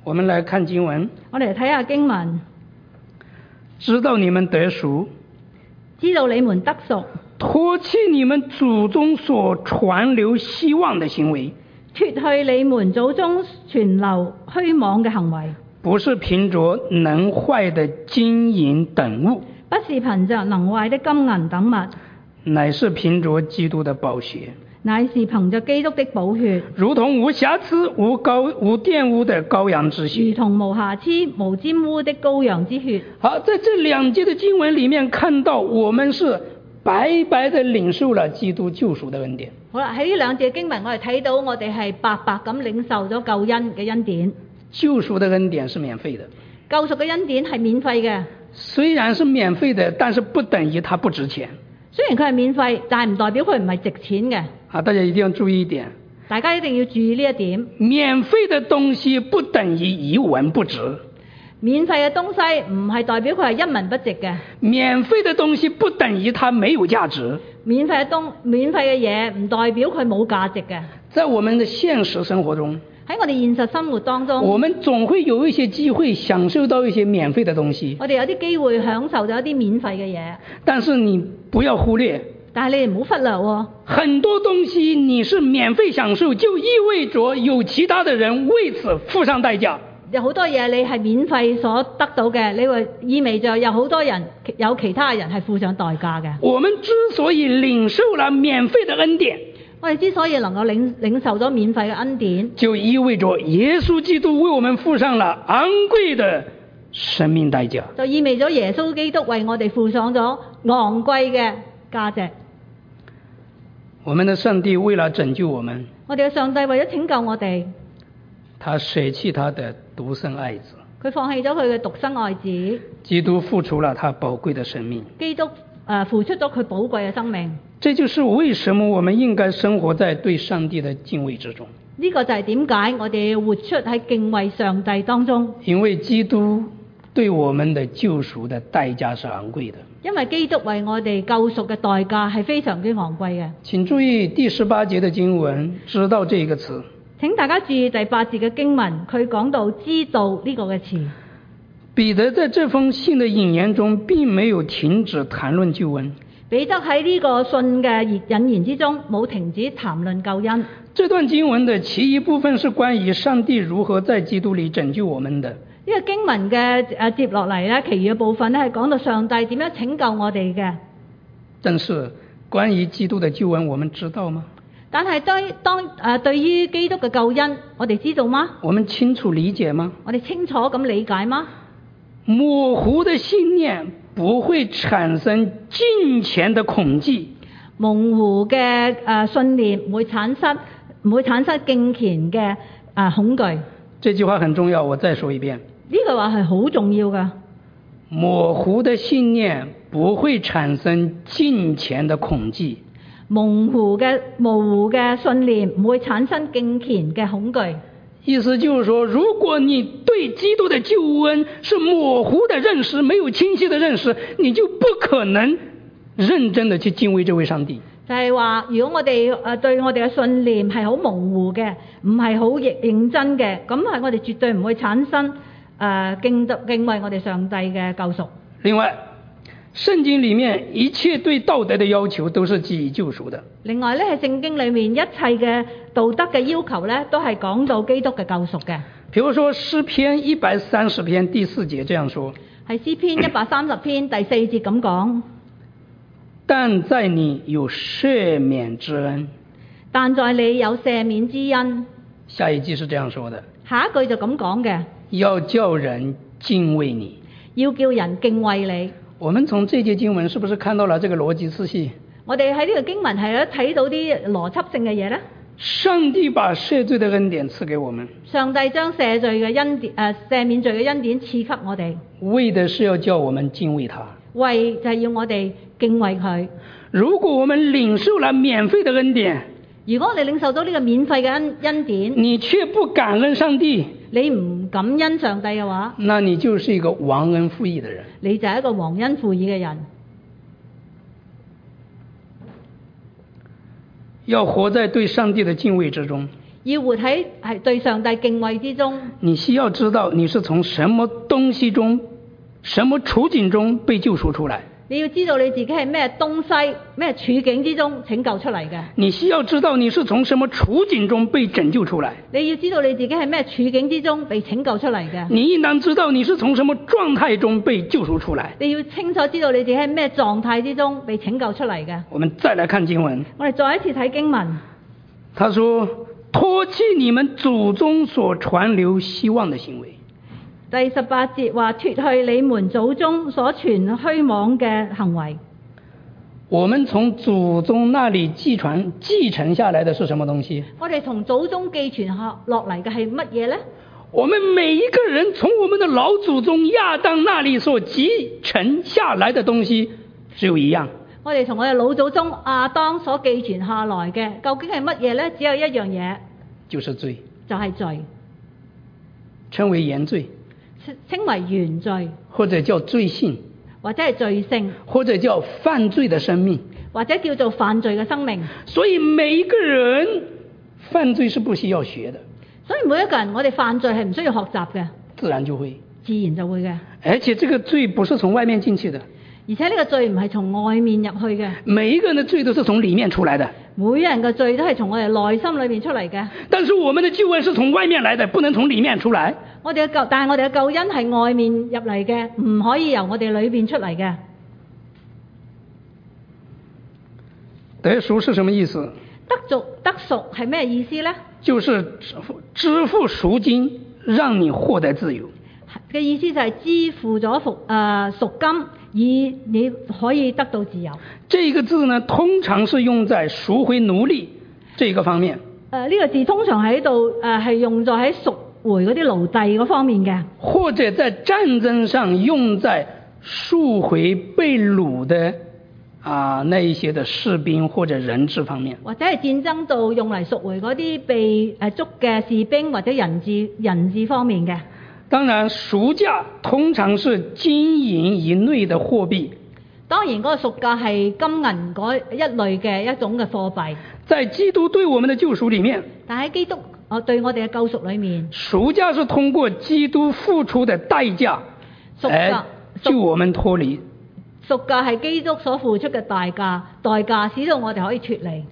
我们来看经文， 我哋嚟睇下經文， 知道你們得贖， 知道你們得贖， 脫棄你們祖宗所傳留希望的行為， 脱去你們祖宗存留虛妄嘅行為， 不是憑着能壞的金銀等物， 不是憑着能壞的金銀等物， 乃是憑着基督的寶血， 乃是憑着基督的寶血， 如同無瑕疵、無膏、無玷污的羔羊之如血。 同無瑕疵、無沾污的羔羊之血。 好，在這兩節的經文裡面看到，我們是白白的領受了基督救贖的恩典。 好啦，喺呢兩節經文，我哋睇到我哋係白白咁領受咗救恩嘅恩典。 救贖的恩典是免費的， 救贖嘅恩典係免費嘅， 雖然是免費的，但是不等於它不值錢。 雖然佢係免費，但係唔代表佢唔係值錢嘅。 啊，大家一定要注意一點， 大家一定要注意呢一點。 免費的東西不等於一文不值。 免費嘅東西唔係代表佢係一文不值嘅。 免費的東西不等於它沒有價值。 免費嘅東免費嘅嘢唔代表佢冇價值嘅。 在我們的現實生活中， 喺我哋現實生活當中， 我們總會有一些機會享受到一些免費的東西。 我哋有啲機會享受到一啲免費嘅嘢。 但是你不要忽略， 但係你哋唔好忽略喎。 很多東西你是免費享受，就意味着有其他的人為此付上代價。 有好多嘢你係免費所得到嘅，你會意味着有好多人有其他人係付上代價嘅。 我們之所以領受了免費的恩典， 我哋之所以能夠領領受咗免費嘅恩典， 就意味着耶穌基督為我們付上了昂貴的生命代價， 就意味咗耶穌基督為我哋付上咗昂貴嘅價值。 我們的上帝為了拯救我們， 我哋嘅上帝為咗拯救我哋， 他捨棄他的獨生愛子， 佢放棄咗佢嘅獨生愛子， 基督付出了他寶貴的生命。 基督誒、呃、付出咗佢寶貴嘅生命。 這就是為什麼我們應該生活在對上帝的敬畏之中。 呢、這個就係點解我哋要活出喺敬畏上帝當中。 因為基督對我們的救贖的代價是昂貴的。 因為基督為我哋救贖嘅代價係非常之昂貴嘅。 請注意第十八節的經文，知道這個詞。 請大家注意第八節嘅經文，佢講到知道呢個嘅詞。 彼得在這封信的引言中並沒有停止談論救恩。 彼得喺呢個信嘅引言之中冇停止談論救恩。 這段經文的其一部分是關於上帝如何在基督裏拯救我們的。 呢個經文嘅誒接落嚟咧，其餘嘅部分咧係講到上帝點樣拯救我哋嘅。 但是關於基督的救恩，我們知道嗎？ 但係當當誒對於基督嘅救恩，我哋知道嗎？ 我們清楚理解嗎？ 我哋清楚咁理解嗎？ 模糊的信念不會產生金錢的恐懼。 模糊嘅誒信念唔會產生唔會產生敬虔嘅誒恐懼。 這句話很重要，我再說一遍。 呢句話係好重要㗎。 模糊的信念不會產生金錢的恐懼。 模糊嘅模糊嘅信念唔會產生敬虔嘅恐懼。 意思就是說，如果你對基督的救恩是模糊的認識，沒有清晰的認識，你就不可能認真的去敬畏這位上帝。 就係話，如果我哋誒對我哋嘅信念係好模糊嘅，唔係好認認真嘅，咁係我哋絕對唔會產生誒敬敬畏我哋上帝嘅救贖。 另外，聖經裡面一切對道德的要求都是基於救贖的。 另外咧，喺聖經裡面一切嘅道德嘅要求咧，都係講到基督嘅救贖嘅。 譬如說詩篇一百三十篇第四節這樣說， 係詩篇一百三十篇第四節咁講。 但在你有赦免之恩， 但在你有赦免之恩。 下一句是這樣說的， 下一句就咁講嘅， 要叫人敬畏你， 要叫人敬畏你。 我們從這節經文是不是看到了這個邏輯次序？ 我哋喺呢個經文係有睇到啲邏輯性嘅嘢呢。 上帝把赦罪的恩典賜給我們， 上帝將赦罪嘅恩典誒、呃、赦免罪嘅恩典賜給我哋， 為的是要叫我們敬畏他， 為就係要我哋敬畏佢。 如果我們領受了免費的恩典， 如果我哋領受到呢個免費嘅恩恩典， 你卻不感恩上帝， 你唔感恩上帝嘅話， 那你就是一個忘恩負義的人。 你就係一個忘恩負義嘅人。 要活在對上帝的敬畏之中， 要活喺係對上帝敬畏之中。 你需要知道你是從什麼東西中、什麼處境中被救贖出來。 你要知道你自己係咩東西、咩處境之中拯救出嚟嘅。 你需要知道你是從什麼處境中被拯救出來。 你要知道你自己係咩處境之中被拯救出嚟嘅。 你應當知道你是從什麼狀態中被救贖出來。 你要清楚知道你自己係咩狀態之中被拯救出嚟嘅。 我們再來看經文。 我哋再一次睇經文。 他說：脫棄你們祖宗所傳留希望的行為。 第十八節話脫去你們祖宗所傳虛妄嘅行為。 我們從祖宗那裡繼傳繼承下來的是什麼東西？ 我哋從祖宗繼傳下落嚟嘅係乜嘢呢？ 我們每一個人從我們的老祖宗亞當那裡所繼承下來的東西只有一樣。 我哋從我哋老祖宗亞當所繼傳下來嘅究竟係乜嘢呢？只有一樣嘢， 就是罪， 就係罪， 稱為原罪， 稱為原罪， 或者叫罪性， 或者係罪性， 或者叫犯罪的生命， 或者叫做犯罪嘅生命。 所以每一個人犯罪是不需要學的， 所以每一個人我哋犯罪係唔需要學習嘅， 自然就會， 自然就會嘅。 而且這個罪不是從外面進去的， 而且呢個罪唔係從外面入去嘅， 每一個人的罪都是從裡面出來的。 每個人嘅罪都係從我哋內心裏面出嚟嘅。 但是我們的救恩是從外面來的，不能從裡面出來。 我哋嘅救，但係我哋嘅救恩係外面入嚟嘅，唔可以由我哋裏邊出嚟嘅。 得贖是什麼意思？ 得贖得贖係咩意思呢？ 就是支付贖金，讓你獲得自由。 嘅意思就係支付咗贖誒贖金，以你可以得到自由。 這個字呢，通常是用在贖回奴隸這個方面。誒、 呃，呢、這個字通常喺度誒係用在喺贖回嗰啲奴隸嗰方面嘅， 或者在戰爭上用在贖回被擄的啊、呃、那一些的士兵或者人質方面， 或者係戰爭度用嚟贖回嗰啲被誒捉嘅士兵或者人質人質方面嘅。 當然贖價通常是金銀以類的貨幣， 當然嗰個贖價係金銀嗰一類嘅一種嘅貨幣。 在基督對我們的救贖裡面， 但喺基督我對我哋嘅救贖裡面， 贖價是通過基督付出的代價來救我們脫離。 贖價係基督所付出嘅代價，代價使到我哋可以脫離。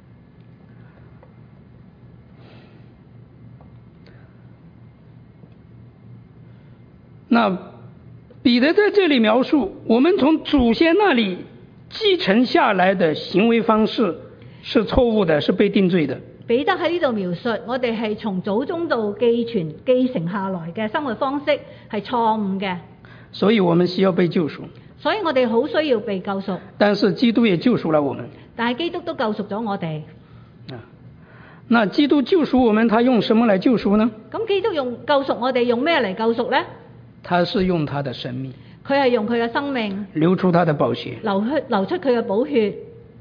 那彼得在這裡描述，我們從祖先那裡繼承下來的行為方式是錯誤的，是被定罪的。 彼得喺呢度描述，我哋係從祖宗度繼傳繼承下來嘅生活方式係錯誤嘅， 所以我們需要被救贖。 所以我哋好需要被救贖。 但是基督也救贖了我們。 但係基督都救贖咗我哋。 啊，那基督救贖我們，他用什麼來救贖呢？ 咁基督用救贖我哋用咩嚟救贖呢？ 他是用他的生命。 佢係用佢嘅生命流出他的寶血。 流出流出佢嘅寶血。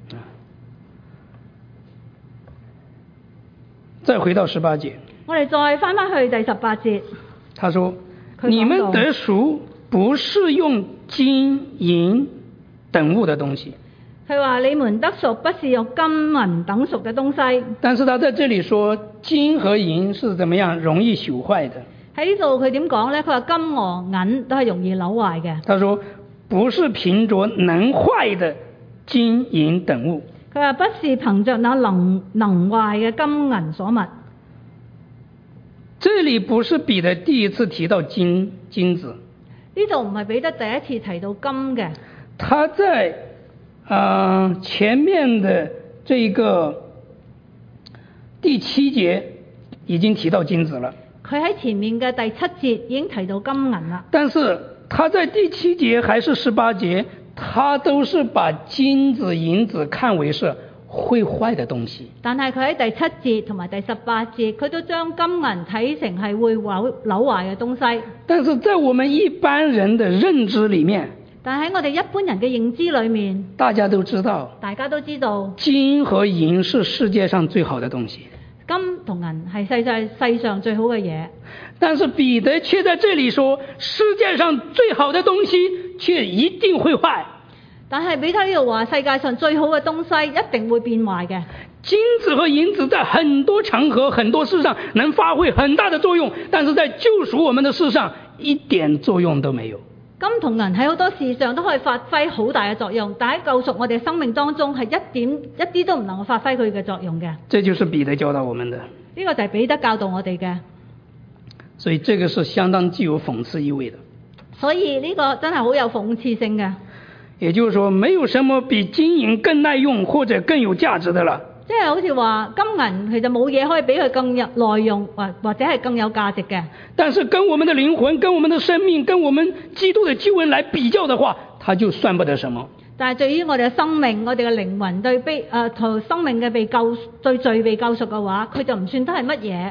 再回到十八節， 我哋再翻翻去第十八節。 他說：你們得贖不是用金銀等物的東西。 佢話你們得贖不是用金銀等屬嘅東西。但是他在這裡說金和銀是怎麼樣容易朽壞的。喺呢度佢點講呢？佢話金和銀都係容易朽壞嘅。 他說不是憑着能壞的金銀等物。 佢話不是憑着那能能壞嘅金銀所物。 這裡不是彼得第一次提到金金子。 呢度唔係彼得第一次提到金嘅。 他在啊、呃、前面的這個第七節已經提到金子了。 佢喺前面嘅第七節已經提到金銀啦。 但是他在第七節還是十八節，他都是把金子銀子看為是會壞的東西。 但係佢喺第七節同埋第十八節，佢都將金銀睇成係會朽朽壞嘅東西。 但是在我們一般人的認知裡面， 但係喺我哋一般人嘅認知裡面， 大家都知道， 大家都知道金和銀是世界上最好的東西。 金同銀係世界世上最好嘅嘢。 但是彼得卻在這裡說，世界上最好的東西卻一定會壞。 但係彼得呢度話世界上最好嘅東西一定會變壞嘅。 金子和银子在很多场合、很多事上能發揮很大的作用，但是在救贖我們的事上一點作用都沒有。 金同銀喺好多事上都可以發揮好大嘅作用，但喺救贖我哋生命當中係一點一啲都唔能夠發揮佢嘅作用嘅。 這就是彼得教導我們的。 呢個就係彼得教導我哋嘅。 所以這個是相當具有諷刺意味的。 所以呢個真係好有諷刺性嘅。 也就是說，沒有什麼比金銀更耐用或者更有價值的了。 即係好似話金銀其實冇嘢可以比佢更有耐用或或者係更有價值嘅。 但是跟我們的靈魂、跟我們的生命、跟我們基督的救恩來比較的話，它就算不得什麼。 但係對於我哋嘅生命、我哋嘅靈魂對被誒同生命嘅被救對罪被救贖嘅話，佢就唔算得係乜嘢。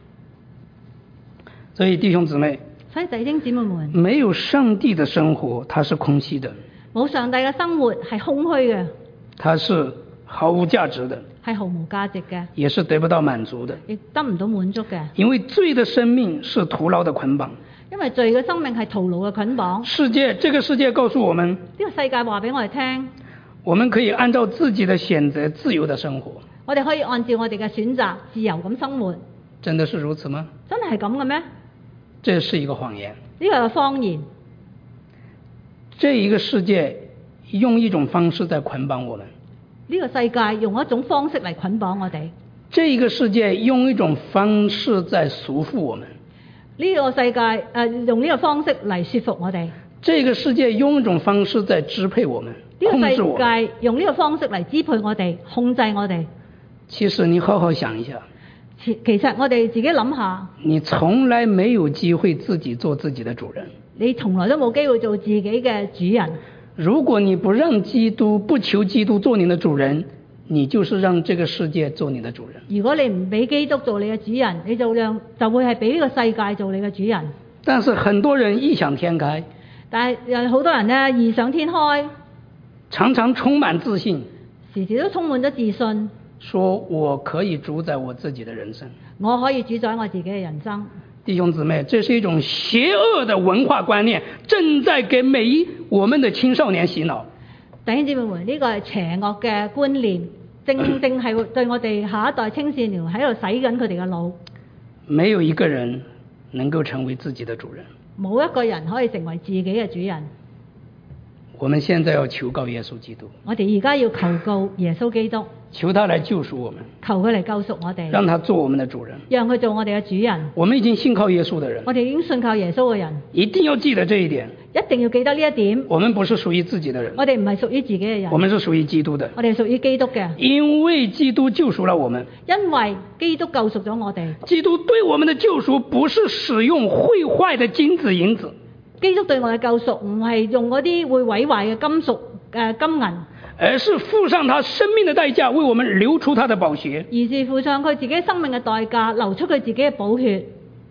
所以弟兄姊妹， 所以弟兄姊妹們， 沒有上帝的生活，它是空虛的。 冇上帝嘅生活係空虛嘅， 它是毫無價值的， 係毫無價值嘅， 也是得不到滿足的， 亦得唔到滿足嘅。 因為罪的生命是徒勞的捆綁。 因為罪嘅生命係徒勞嘅捆綁。 世界，這個世界告訴我們， 呢個世界話俾我哋聽， 我們可以按照自己的選擇自由的生活。 我哋可以按照我哋嘅選擇自由咁生活。 真的是如此嗎？ 真係咁嘅咩？ 這是一個謊言。 呢個係謊言。 這一個世界用一種方式在捆綁我們。 呢個世界用一種方式嚟捆綁我哋。 這一個世界用一種方式在束縛我們。 呢個世界誒、呃、用呢個方式嚟說服我哋。 這個世界用一種方式在支配我們，控制我們。 呢個世界用呢個方式嚟支配我哋，控制我哋。 其實你好好想一下。 其其實我哋自己諗下。 你從來沒有機會自己做自己的主人。 你從來都冇機會做自己嘅主人。如果你不讓基督，不求基督做你的主人，你就是讓這個世界做你的主人。 如果你唔俾基督做你嘅主人，你就讓就會係俾呢個世界做你嘅主人。 但是很多人異想天開， 但係有好多人呢異想天開， 常常充滿自信， 時時都充滿咗自信， 說我可以主宰我自己的人生， 我可以主宰我自己嘅人生。 弟兄姊妹，這是一種邪惡的文化觀念，正在給每一我們的青少年洗腦。 弟兄姊妹們，呢個係邪惡嘅觀念，正正係對我哋下一代青少年喺度洗緊佢哋嘅腦。 沒有一個人能夠成為自己的主人， 冇一個人可以成為自己嘅主人。 我們現在要求告耶穌基督， 我哋而家要求告耶穌基督， 求他來救贖我們， 求佢嚟救贖我哋， 讓他做我們的主人， 讓佢做我哋嘅主人。 我們已經信靠耶穌的人， 我哋已經信靠耶穌嘅人， 一定要記得這一點， 一定要記得呢一點。 我們不是屬於自己的人， 我哋唔係屬於自己嘅人， 我們是屬於基督的， 我哋係屬於基督嘅。 因為基督救贖了我們， 因為基督救贖咗我哋。 基督對我們的救贖不是使用毀壞的金子銀子， 基督對我嘅救贖唔係用嗰啲會毀壞嘅金屬誒金銀， 而是付上他生命的代價，為我們流出他的寶血。 而是付上佢自己生命嘅代價，流出佢自己嘅寶血。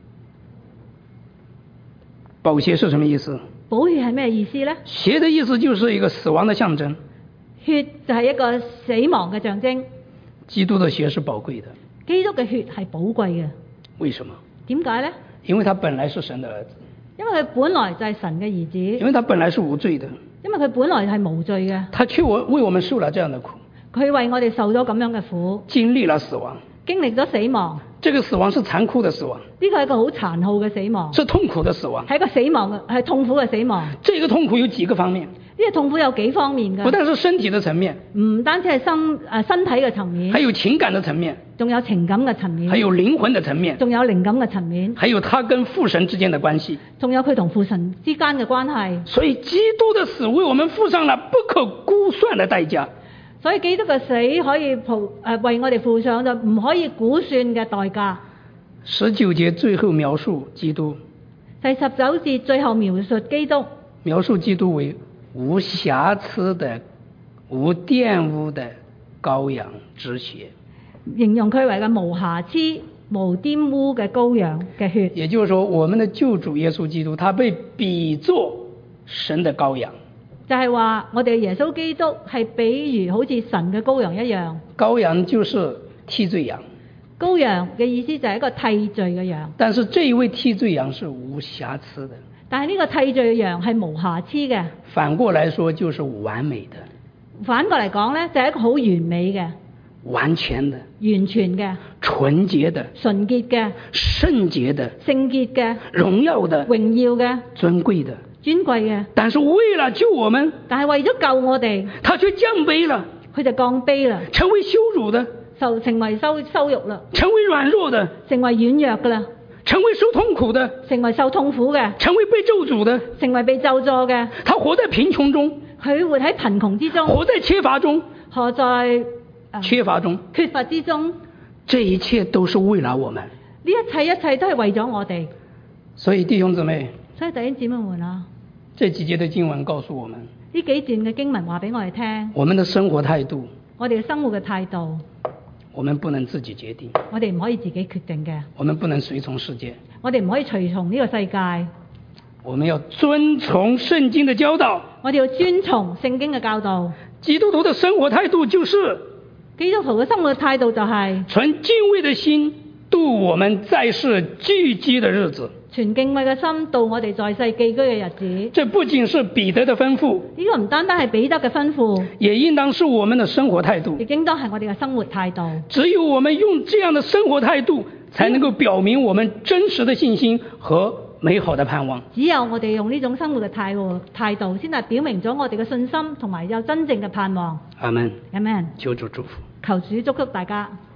寶血是什麼意思？ 寶血係咩意思呢？ 血的意思就是一個死亡的象徵， 血就係一個死亡嘅象徵。 基督的血是寶貴的。 基督嘅血係寶貴嘅。 為什麼？ 點解呢？ 因為他本來是神的兒子。 因為佢本來就係神嘅兒子。 因為他本來是無罪的。 因為佢本來係無罪嘅。 他卻為為我們受了這樣的苦。 佢為我哋受咗咁樣嘅苦。 經歷了死亡。 經歷咗死亡。 這個死亡是殘酷的死亡。 呢個係一個好殘酷嘅死亡。 是痛苦的死亡。 係一個死亡嘅，係痛苦嘅死亡。 這個痛苦有幾個方面。 呢個痛苦有幾方面嘅。 不但是身體的層面。 唔單止係身誒身體嘅層面。 還有情感的層面。 仲有情感嘅層面。 還有靈魂的層面。 仲有靈感嘅層面。 還有他跟父神之間的關係。 仲有佢同父神之間嘅關係。 所以基督的死為我們付上了不可估算的代價。 所以基督嘅死可以付誒為我哋付上咗唔可以估算嘅代價。 十九節最後描述基督。 第十九節最後描述基督。 描述基督為無瑕疵的、無玷污的羔羊之血。 形容佢為嘅無瑕疵、無玷污嘅羔羊嘅血。 也就是說，我們的救主耶穌基督，他被比作神的羔羊。 就係話我哋耶穌基督係比如好似神嘅羔羊一樣。 羔羊就是替罪羊。 羔羊嘅意思就係一個替罪嘅羊。 但是這一位替罪羊是無瑕疵的。 但係呢個替罪嘅羊係無瑕疵嘅。 反過來說就是完美的。 反過嚟講呢，就係一個好完美嘅。 完全的、 完全嘅、 純潔的、 純潔嘅、 聖潔的、 聖潔嘅、 榮耀的、 榮耀嘅、 尊貴的。 尊貴嘅。 但是為了救我們， 但係為咗救我哋， 他卻降卑了， 佢就降卑啦， 成為羞辱的， 就成為羞羞辱啦， 成為軟弱的， 成為軟弱噶啦， 成為受痛苦的， 成為受痛苦嘅， 成為被咒詛的， 成為被咒詛嘅。 他活在貧窮中， 佢活喺貧窮之中， 活在缺乏中， 活在、呃、 缺乏中， 缺乏之中。 這一切都是為了我們。 呢一切一切都係為咗我哋。 所以弟兄姊妹， 所以弟兄姊妹們啊， 這幾節的經文告訴我們， 呢幾段嘅經文話俾我哋聽， 我們的生活態度， 我哋嘅生活嘅態度， 我們不能自己決定， 我哋唔可以自己決定嘅， 我們不能隨從世界， 我哋唔可以隨從呢個世界， 我們要遵從聖經的教導。 我哋要遵從聖經嘅教導。 基督徒的生活態度就是基督徒嘅生活態度就係存敬畏的心度我們在世寄居的日子。 存敬畏嘅心度我哋在世寄居嘅日子。 這不僅是彼得的吩咐， 呢個唔單單係彼得嘅吩咐， 也應當是我們的生活態度。 亦應當係我哋嘅生活態度。 只有我們用這樣的生活態度，才能夠表明我們真實的信心和美好的盼望。 只有我哋用呢種生活嘅態度，態度先係表明咗我哋嘅信心同埋有真正嘅盼望。 阿們。 阿們。 求主祝福。 求主祝福大家。